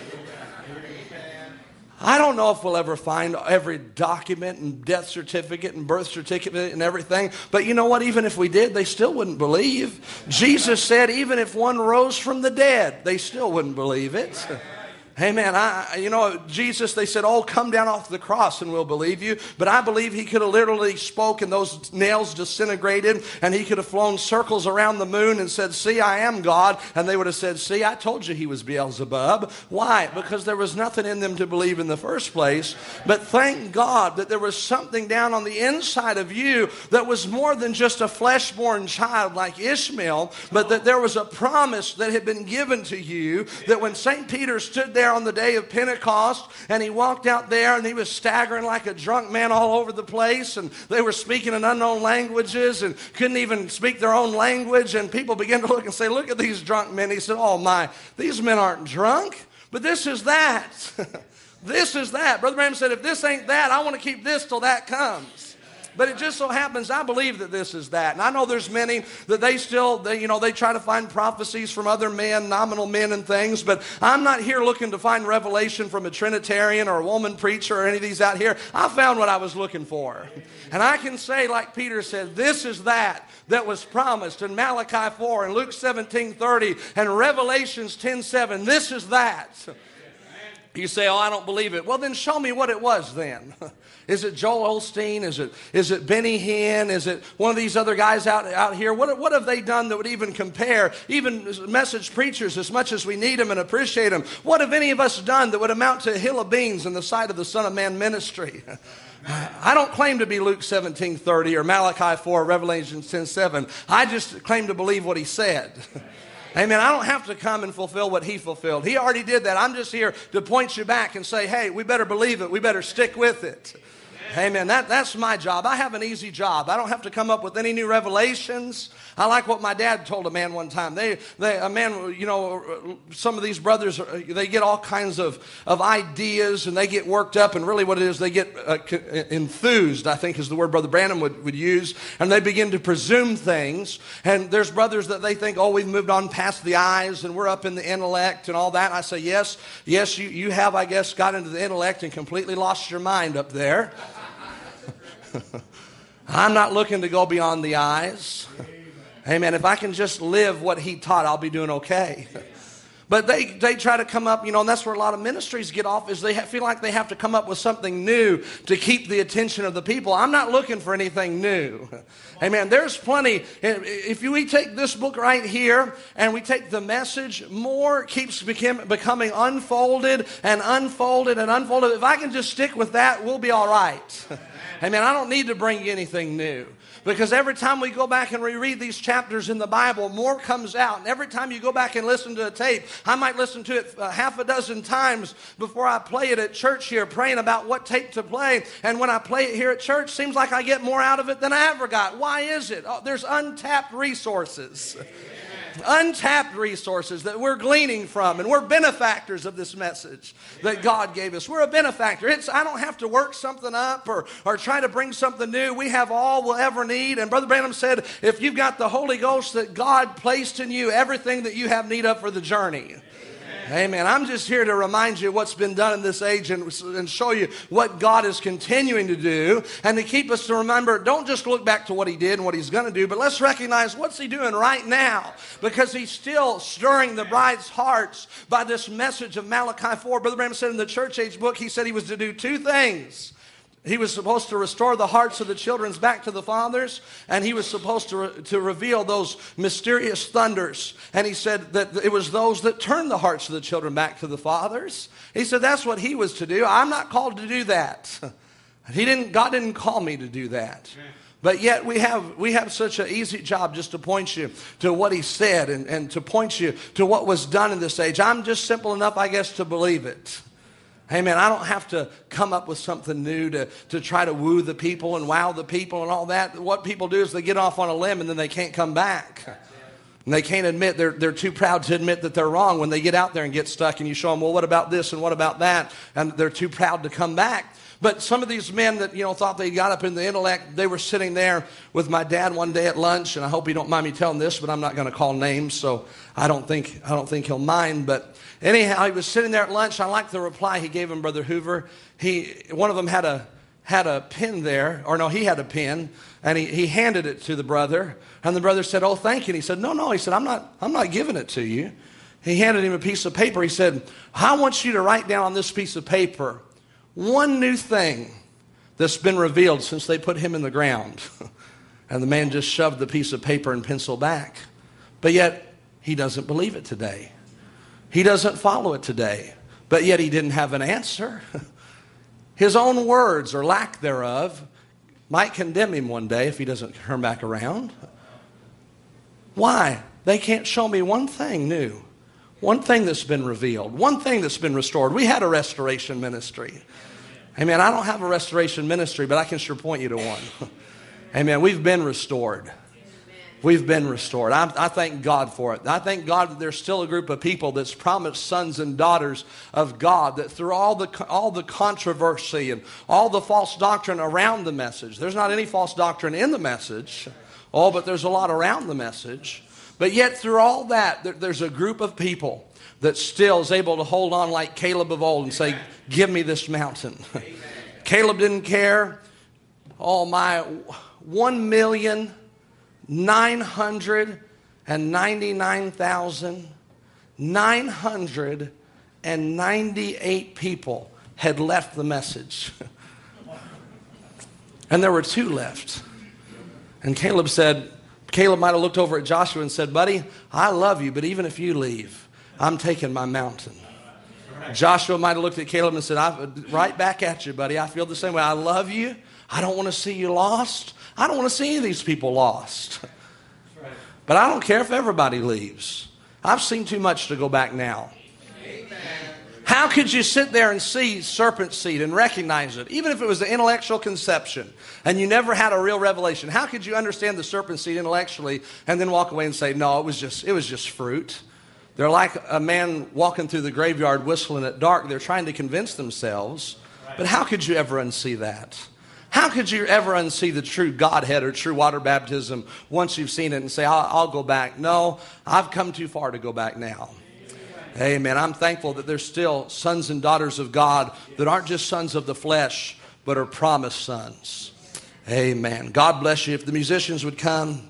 I don't know if we'll ever find every document and death certificate and birth certificate and everything, but you know what? Even if we did, they still wouldn't believe. Jesus said even if one rose from the dead, they still wouldn't believe it. Hey man, Jesus, they said, come down off the cross and we'll believe you. But I believe he could have literally spoken, those nails disintegrated, and he could have flown circles around the moon and said, see, I am God. And they would have said, see, I told you he was Beelzebub. Why? Because there was nothing in them to believe in the first place. But thank God that there was something down on the inside of you that was more than just a flesh-born child like Ishmael, but that there was a promise that had been given to you, that when St. Peter stood there on the day of Pentecost, and he walked out there and he was staggering like a drunk man all over the place, and they were speaking in unknown languages and couldn't even speak their own language, and people began to look and say, look at these drunk men. He said, oh my, these men aren't drunk, but this is that. This is that. Brother Branham said, if this ain't that, I want to keep this till that comes. But it just so happens, I believe that this is that. And I know there's many that they try to find prophecies from other men, nominal men and things. But I'm not here looking to find revelation from a Trinitarian or a woman preacher or any of these out here. I found what I was looking for. And I can say, like Peter said, this is that was promised in Malachi 4 and Luke 17:30 and Revelations 10:7. This is that. You say, I don't believe it. Well, then show me what it was then. Is it Joel Osteen? Is it Benny Hinn? Is it one of these other guys out here? What have they done that would even compare? Even message preachers, as much as we need them and appreciate them, what have any of us done that would amount to a hill of beans in the sight of the Son of Man ministry? I don't claim to be Luke 17:30 or Malachi 4 or Revelation 10:7. I just claim to believe what he said. Amen. I don't have to come and fulfill what he fulfilled. He already did that. I'm just here to point you back and say, hey, we better believe it. We better stick with it. Amen. That's my job. I have an easy job. I don't have to come up with any new revelations. I like what my dad told a man one time. A man, you know, some of these brothers, they get all kinds of ideas and they get worked up, and really what it is, they get enthused, I think is the word Brother Branham would use, and they begin to presume things. And there's brothers that they think, oh, we've moved on past the eyes and we're up in the intellect and all that. And I say, yes, you have, I guess, got into the intellect and completely lost your mind up there. I'm not looking to go beyond the eyes. Amen. If I can just live what he taught, I'll be doing okay. But they try to come up, you know, and that's where a lot of ministries get off, is they feel like they have to come up with something new to keep the attention of the people. I'm not looking for anything new. Amen. There's plenty. If we take this book right here and we take the message, more keeps becoming unfolded and unfolded and unfolded. If I can just stick with that, we'll be all right. Amen. I don't need to bring you anything new. Because every time we go back and reread these chapters in the Bible, more comes out. And every time you go back and listen to a tape, I might listen to it half a dozen times before I play it at church here, praying about what tape to play. And when I play it here at church, seems like I get more out of it than I ever got. Why is it? Oh, there's untapped resources. Untapped resources that we're gleaning from, and we're benefactors of this message that God gave us. We're a benefactor. I don't have to work something up or try to bring something new. We have all we'll ever need. And Brother Branham said, if you've got the Holy Ghost that God placed in you, everything that you have need of for the journey. Amen. I'm just here to remind you what's been done in this age and show you what God is continuing to do, and to keep us to remember, don't just look back to what he did and what he's going to do, but let's recognize what's he doing right now, because he's still stirring the bride's hearts by this message of Malachi 4. Brother Branham said in the Church Age book, he said he was to do two things. He was supposed to restore the hearts of the children back to the fathers, and he was supposed to reveal those mysterious thunders. And he said that it was those that turned the hearts of the children back to the fathers. He said that's what he was to do. I'm not called to do that. God didn't call me to do that. But yet we have such an easy job just to point you to what he said and to point you to what was done in this age. I'm just simple enough, I guess, to believe it. Amen. I don't have to come up with something new to try to woo the people and wow the people and all that. What people do is they get off on a limb and then they can't come back. And they can't admit, they're too proud to admit that they're wrong when they get out there and get stuck, and you show them, well, what about this and what about that? And they're too proud to come back. But some of these men that, thought they got up in the intellect, they were sitting there with my dad one day at lunch, and I hope he don't mind me telling this, but I'm not going to call names, so I don't think he'll mind. But anyhow, he was sitting there at lunch. I like the reply he gave him, Brother Hoover. One of them had a pen there, or no, he had a pen, and he handed it to the brother, and the brother said, oh, thank you. And he said, no, he said, I'm not giving it to you. He handed him a piece of paper. He said, I want you to write down on this piece of paper one new thing that's been revealed since they put him in the ground. And the man just shoved the piece of paper and pencil back. But yet, he doesn't believe it today. He doesn't follow it today. But yet, he didn't have an answer. His own words, or lack thereof, might condemn him one day if he doesn't turn back around. Why? They can't show me one thing new. One thing that's been revealed. One thing that's been restored. We had a restoration ministry. Amen. I don't have a restoration ministry, but I can sure point you to one. Amen. We've been restored. We've been restored. I thank God for it. I thank God that there's still a group of people that's promised sons and daughters of God, that through all the controversy and all the false doctrine around the message, there's not any false doctrine in the message, but there's a lot around the message. But yet through all that, there's a group of people that still is able to hold on like Caleb of old and say, give me this mountain. Caleb didn't care. Oh, my 1,999,998 people had left the message. And there were 2 left. And Caleb might have looked over at Joshua and said, buddy, I love you, but even if you leave, I'm taking my mountain. Joshua might have looked at Caleb and said, right back at you, buddy. I feel the same way. I love you. I don't want to see you lost. I don't want to see any of these people lost. But I don't care if everybody leaves.
I've seen too much to go back now. How could you sit there and see serpent seed and recognize it, even if it was the intellectual conception and you never had a real revelation? How could you understand the serpent seed intellectually and then walk away and say, no, it was just fruit? They're like a man walking through the graveyard whistling at dark. They're trying to convince themselves. But how could you ever unsee that? How could you ever unsee the true Godhead or true water baptism once you've seen it and say, I'll go back? No, I've come too far to go back now. Amen. I'm thankful that there's still sons and daughters of God that aren't just sons of the flesh, but are promised sons. Amen. God bless you. If the musicians would come,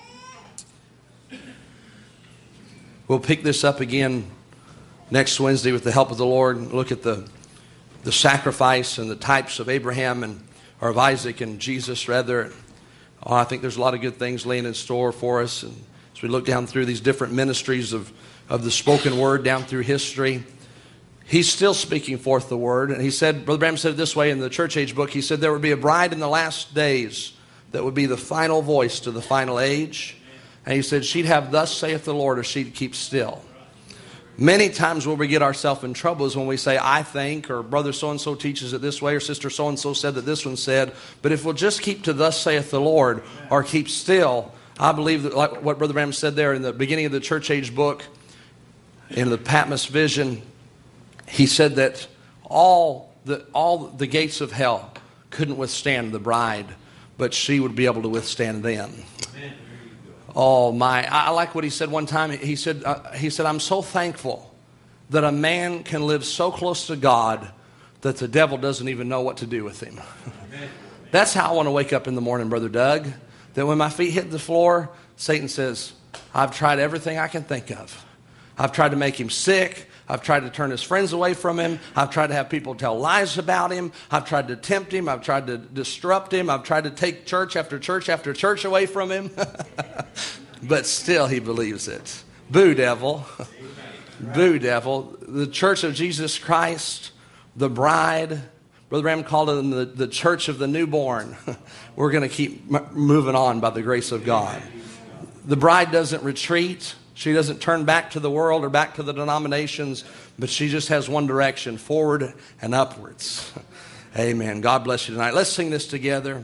we'll pick this up again next Wednesday with the help of the Lord and look at the sacrifice and the types of Abraham or of Isaac and Jesus rather. I think there's a lot of good things laying in store for us. And as we look down through these different ministries of the spoken word down through history, he's still speaking forth the word. And he said, Brother Branham said it this way in the Church Age book. He said there would be a bride in the last days that would be the final voice to the final age. And he said she'd have thus saith the Lord, or she'd keep still. Many times where we get ourselves in trouble is when we say, I think, or brother so-and-so teaches it this way, or sister so-and-so said that this one said. But if we'll just keep to thus saith the Lord, or keep still, I believe that, like what Brother Branham said there in the beginning of the Church Age book, in the Patmos vision, he said that all the gates of hell couldn't withstand the bride, but she would be able to withstand them. Oh my! I like what he said one time. He said, I'm so thankful that a man can live so close to God that the devil doesn't even know what to do with him. That's how I want to wake up in the morning, Brother Doug. That when my feet hit the floor, Satan says, I've tried everything I can think of. I've tried to make him sick. I've tried to turn his friends away from him. I've tried to have people tell lies about him. I've tried to tempt him. I've tried to disrupt him. I've tried to take church after church after church away from him. But still he believes it. Boo, devil. Boo, devil. The church of Jesus Christ, the bride. Brother Branham called it the church of the newborn. We're going to keep moving on by the grace of God. The bride doesn't retreat. She doesn't turn back to the world or back to the denominations, but she just has one direction, forward and upwards. Amen. God bless you tonight. Let's sing this together.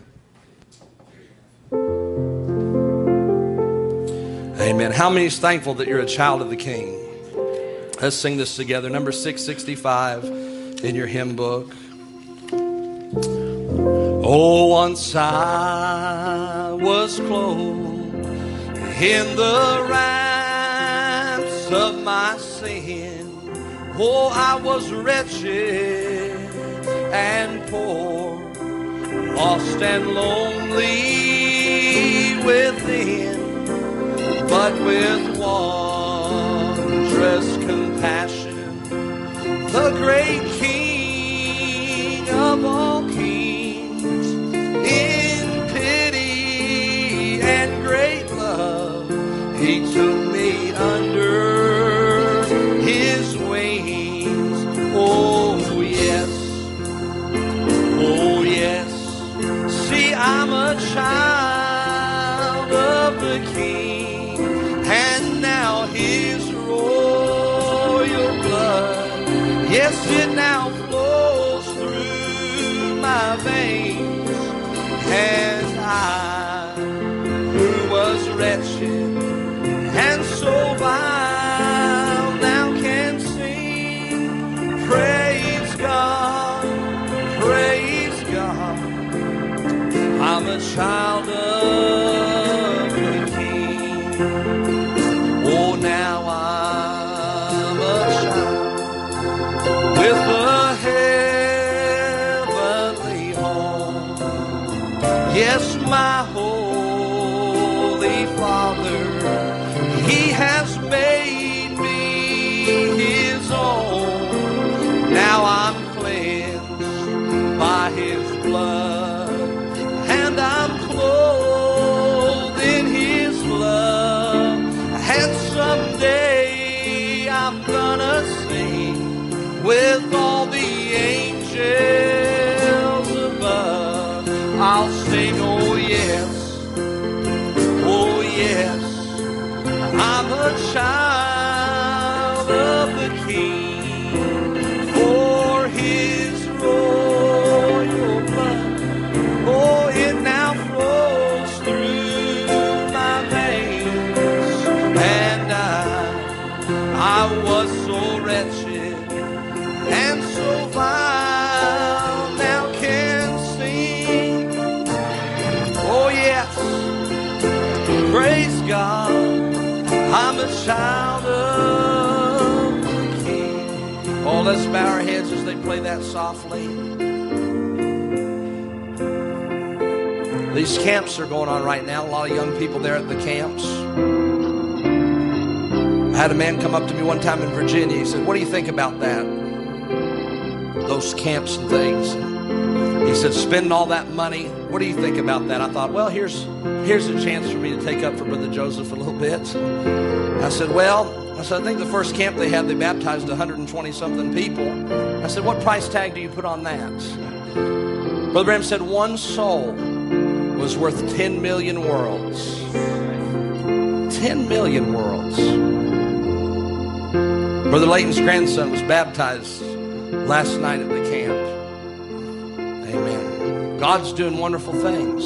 Amen. How many is thankful that you're a child of the King? Let's sing this together. Number 665 in your hymn book. Oh, once I was clothed in the rags of my sin. Oh, I was wretched and poor, lost and lonely within, but with wondrous compassion, the great King of all kings, in pity and great love, he took me under his wings. Oh yes, oh yes. See, I'm a child of the King, and now his royal blood, yes, it now flows through my veins. And I, who was wretched and so vile, now can sing, praise God, praise God. I'm a child of the King. Oh, now I'm a child with a heavenly home. Yes, my Holy Father, he has made me his own. Now I'm cleansed by his blood, and I'm clothed in his love. And someday I'm gonna sing with all the angels above. I'll sing, oh yes, 'cause I'm a child of the King. Oh, now I'm a child with a heavenly home. Yes, my Holy Father, he has made me his own. Now I'm cleansed by his blood, and I'm clothed in his love. And someday I'm gonna sing with all the angels above. I'll sing, oh yes, oh yes, I'm a child
God. I'm a child of the King.
Oh, let's bow our heads as they play that softly. These camps are going on right now. A lot of young people there at the camps. I had a man come up to me one time in Virginia. He said, "What do you think about that? Those camps and things." He said, "Spending all that money. What do you think about that?" I thought, well, here's a chance for me to take up for Brother Joseph a little bit. I said, I think the first camp they had, they baptized 120-something people. I said, "What price tag do you put on that?" Brother Branham said, one soul was worth 10 million worlds. 10 million worlds. Brother Layton's grandson was baptized last night at the camp. Amen. God's doing wonderful things.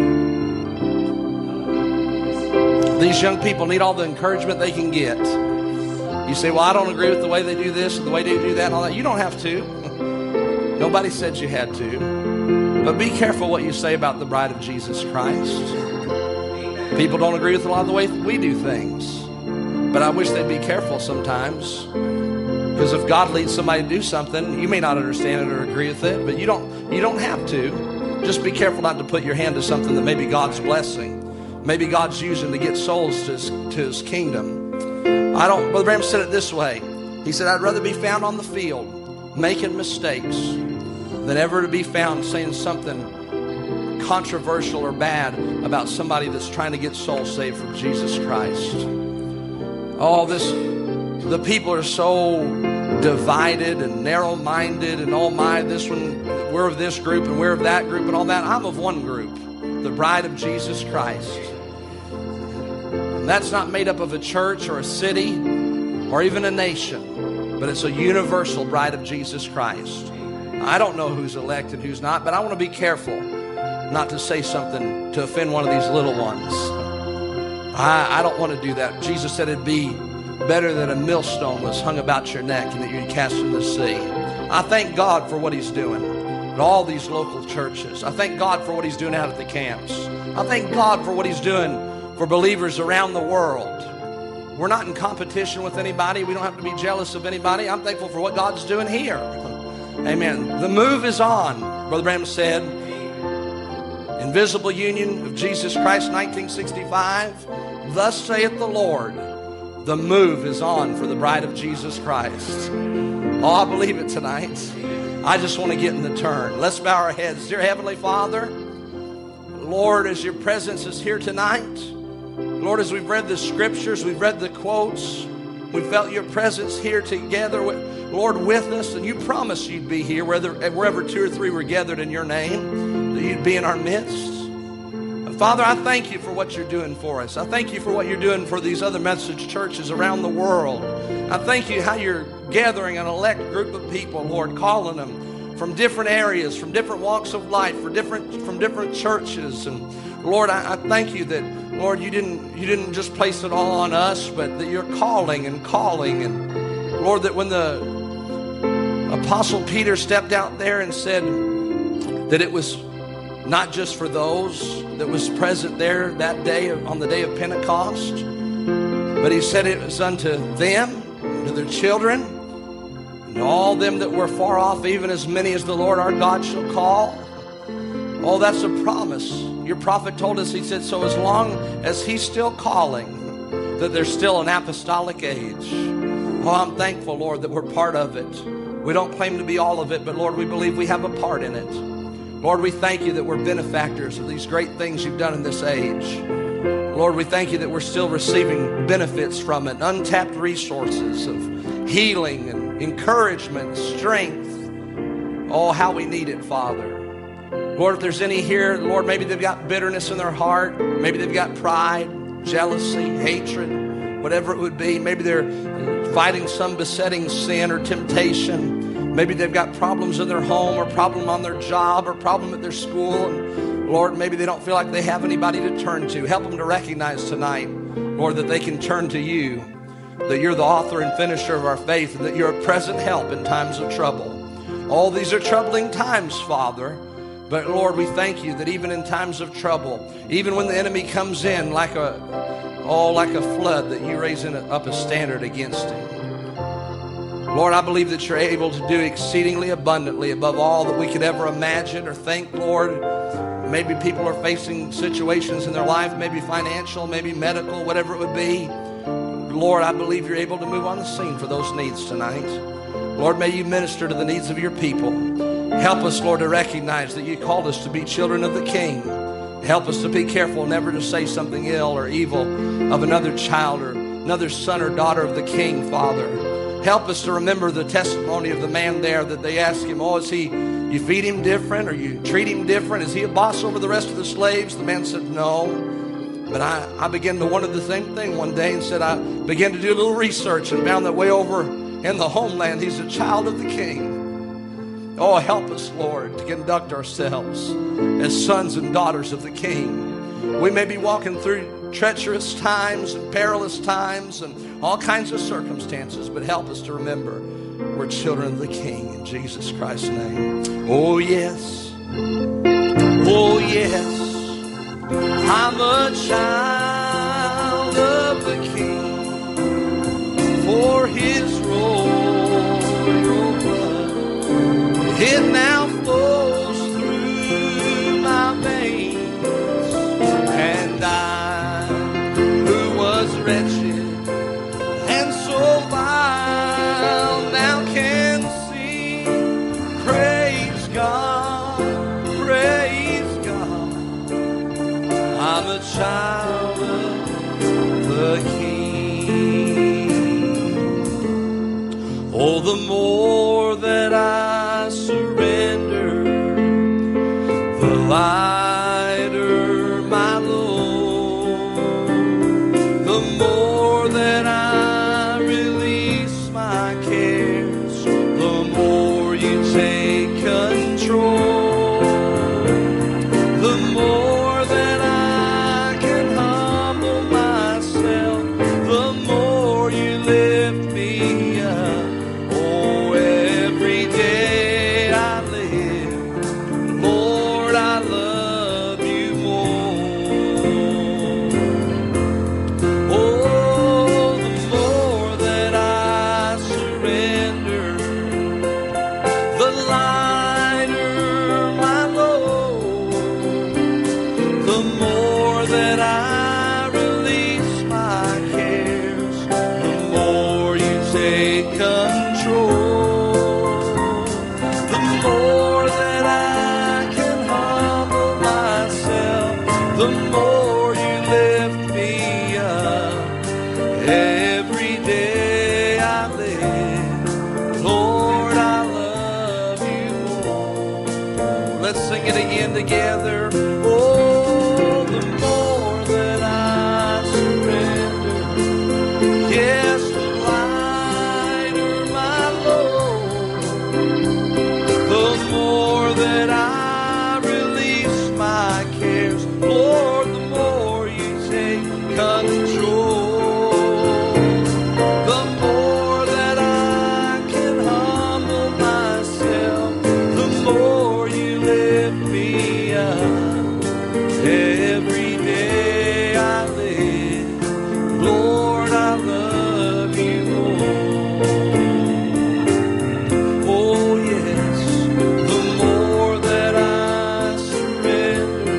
These young people need all the encouragement they can get. You say, "Well, I don't agree with the way they do this and the way they do that and all that." You don't have to. Nobody said you had to. But be careful what you say about the bride of Jesus Christ. People don't agree with a lot of the way we do things. But I wish they'd be careful sometimes. Because if God leads somebody to do something, you may not understand it or agree with it, but you don't have to. Just be careful not to put your hand to something that maybe God's blessing. Maybe God's using to get souls to his kingdom. Brother Branham said it this way. He said, "I'd rather be found on the field making mistakes than ever to be found saying something controversial or bad about somebody that's trying to get souls saved from Jesus Christ." The people are so divided and narrow-minded and we're of this group and we're of that group and all that. I'm of one group, the bride of Jesus Christ. And that's not made up of a church or a city or even a nation, but it's a universal bride of Jesus Christ. I don't know who's elect and who's not, but I want to be careful not to say something to offend one of these little ones. I don't want to do that. Jesus said it'd be better that a millstone was hung about your neck and that you'd cast in the sea. I thank God for what he's doing at all these local churches. I thank God for what he's doing out at the camps. I thank God for what he's doing for believers around the world. We're not in competition with anybody. We don't have to be jealous of anybody. I'm thankful for what God's doing here. Amen. The move is on. Brother Branham said, Invisible Union of Jesus Christ, 1965. Thus saith the Lord, the move is on for the bride of Jesus Christ. Oh, I believe it tonight. I just want to get in the turn. Let's bow our heads. Dear Heavenly Father, Lord, as your presence is here tonight, Lord, as we've read the scriptures, we've read the quotes, we felt your presence here together, Lord, with us, and you promised you'd be here wherever 2 or 3 were gathered in your name, that you'd be in our midst. Father, I thank you for what you're doing for us. I thank you for what you're doing for these other message churches around the world. I thank you how you're gathering an elect group of people, Lord, calling them from different areas, from different walks of life, from different churches. And Lord, I thank you that, Lord, you didn't just place it all on us, but that you're calling. And Lord, that when the Apostle Peter stepped out there and said that it was not just for those that was present there that day on the day of Pentecost, but he said it was unto them, to their children, and to all them that were far off, even as many as the Lord our God shall call. Oh, that's a promise. Your prophet told us, he said, so as long as he's still calling, that there's still an apostolic age. Oh, I'm thankful, Lord, that we're part of it. We don't claim to be all of it, but Lord, we believe we have a part in it. Lord, we thank you that we're benefactors of these great things you've done in this age. Lord, we thank you that we're still receiving benefits from it, untapped resources of healing and encouragement, strength. Oh, how we need it, Father. Lord, if there's any here, Lord, maybe they've got bitterness in their heart. Maybe they've got pride, jealousy, hatred, whatever it would be. Maybe they're fighting some besetting sin or temptation. Maybe they've got problems in their home or problem on their job or problem at their school. And Lord, maybe they don't feel like they have anybody to turn to. Help them to recognize tonight, Lord, that they can turn to you, that you're the author and finisher of our faith, and that you're a present help in times of trouble. All these are troubling times, Father. But Lord, we thank you that even in times of trouble, even when the enemy comes in like a oh, like a flood, that you raise up a standard against him. Lord, I believe that you're able to do exceedingly abundantly above all that we could ever imagine or think, Lord. Maybe people are facing situations in their life, maybe financial, maybe medical, whatever it would be. Lord, I believe you're able to move on the scene for those needs tonight. Lord, may you minister to the needs of your people. Help us, Lord, to recognize that you called us to be children of the King. Help us to be careful never to say something ill or evil of another child or another son or daughter of the King, Father. Help us to remember the testimony of the man there that they asked him, oh, you feed him different or you treat him different? Is he a boss over the rest of the slaves? The man said, no. But I began to wonder the same thing one day and said, I began to do a little research and found that way over in the homeland, he's a child of the King. Oh, help us, Lord, to conduct ourselves as sons and daughters of the King. We may be walking through treacherous times and perilous times and all kinds of circumstances, but help us to remember we're children of the King in Jesus Christ's name. Oh, yes. Oh, yes. I'm a child of the King, for his royal blood, it now flows through my veins, and I, who was wretched and so vile, now can see. Praise God, praise God, I'm a child of the King. Oh, the more that I surrender, the lighter my load. The more that I release my cares, the more you take control. The more that I can humble myself, the more you lift me up. Oh, every day I live, Lord, I love you more. Oh, the more that I surrender, the lighter my load. The more that I release my cares, the more you take control. The more that I can humble myself, the more you lift me up. Every day I live, Lord, I love you more. Let's sing it again together. Oh, the more that I surrender, yes, the lighter my load. The more that I release my cares, Lord, the more you take control. The more that I can humble myself, the more you lift me up. Every day I live, Lord, I love you more. Oh, yes, the more that I surrender,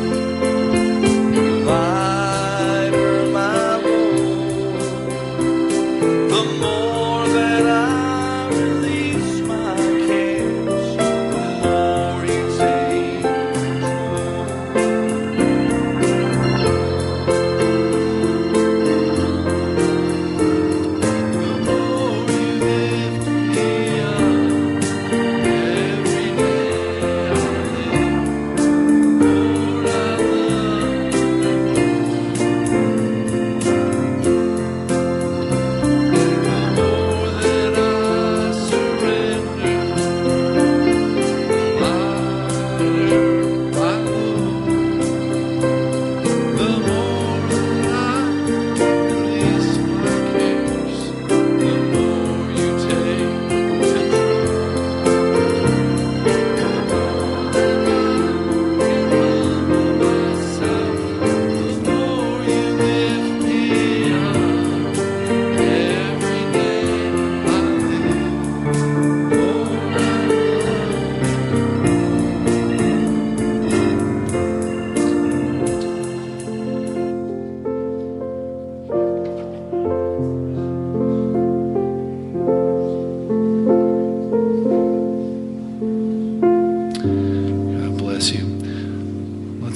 lighter my load. The more that I release my cares, the more you take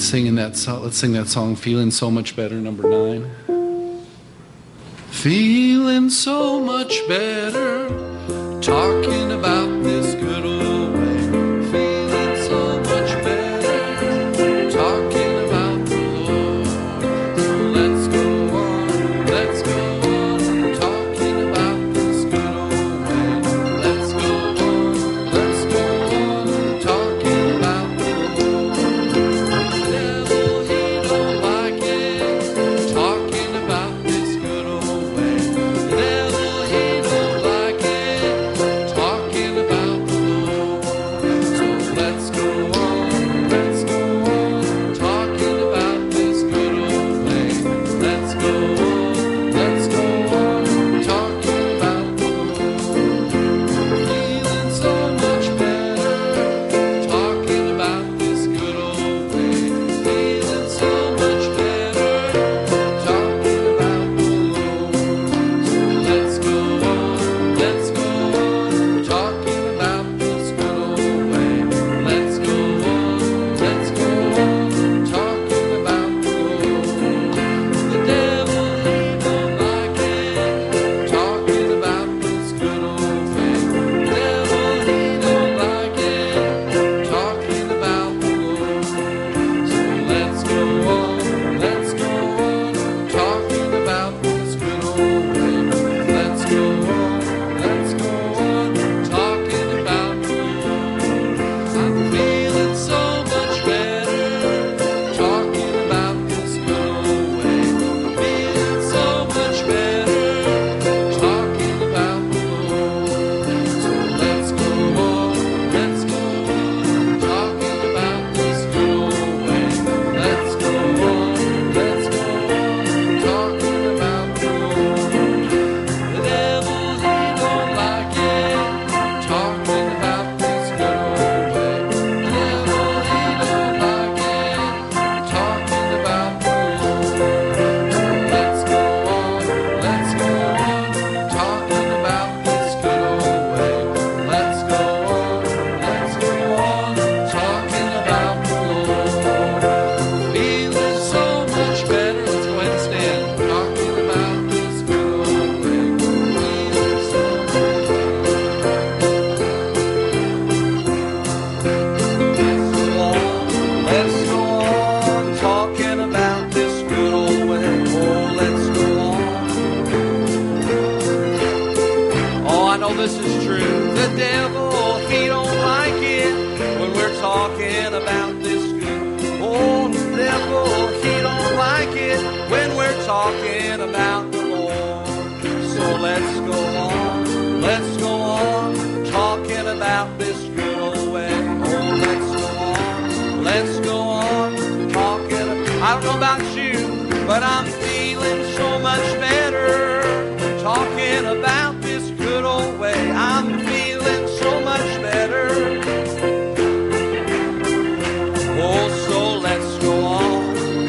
singing that song. Let's sing that song, Feeling So Much Better, number 9. Feeling so much better, talking about this good old way. Feeling so much better, talking about the Lord. So let's go on, talking about this good old way. Let's go on, talking about the Lord. The devil, he don't like it, talking about this good old way. The devil, he don't like it, talking about the Lord. So let's go on, talking about this good old way. Let's go on, talking about the Lord. Feeling so much better, talking about this good old way. Feeling so much better, talking about the Lord. So let's go on, talking about this good old way. Let's go on, talking about the Lord. The devil, he don't like it, talking about this good old way. The devil, he don't like it, talking about the Lord. So let's go on, talking about this good old way. Let's go on, talking about the Lord. I'm feeling so much better, talking about this good old way. I'm feeling so much better, talking about the Lord. So let's go on, talking about this good old way. Let's go on, talking about the Lord. The devil, he don't like it, talking about this good old way. The devil, he don't like it, talking about the Lord. So let's go on, talking about this good old way. Let's go on, talking about the Lord. Feeling so much better. Let's go ahead and stand. Talking about this good old way. Feeling so much
Let's go on, talking about this good old way. Oh, let's go on. Oh, I know this is true. The devil, he don't like it when we're talking about this good. Oh, the devil, he don't like it when we're talking about the Lord. So let's go on, talking about this good old way. Oh, let's go on, talking. I don't know about you, but I'm feeling so much better, talking about this good old way. I'm feeling so much better. Oh, so let's go on,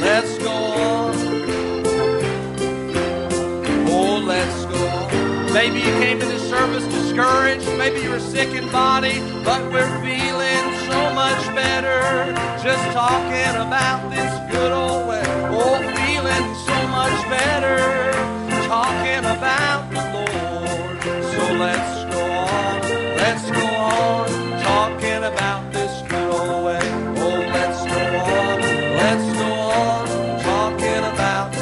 oh, let's go on. Maybe you came to this service discouraged, maybe you were sick in body, but we're feeling so much better, just talking about this good old way. Oh, feeling so much better, talking about the Lord. So let's go on, talking about this good old way. Oh, let's go on, talking about the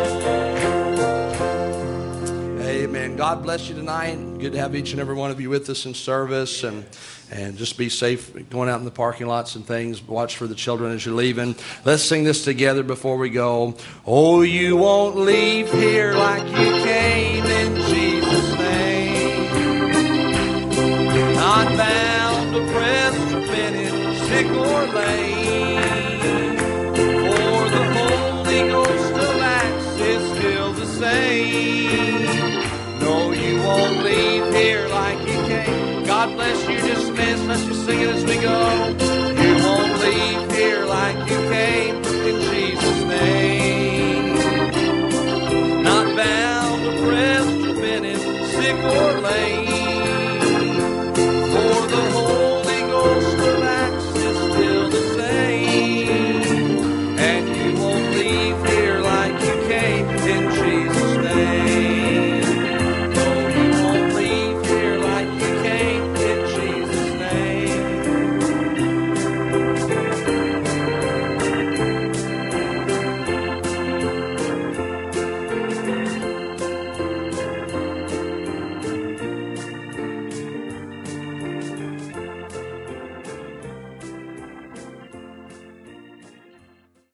Lord. Amen. God bless you tonight. Good to have each and every one of you with us in service, and just be safe going out in the parking lots and things. Watch for the children as you're leaving. Let's sing this together before we go. Oh, you won't leave here like you came, in Jesus' name. Not bound, oppressed, or bended, sick or lame. For the Holy Ghost of Acts is still the same. No, you won't leave here like you came. God bless you. Dismissed. Let's just sing it as we go.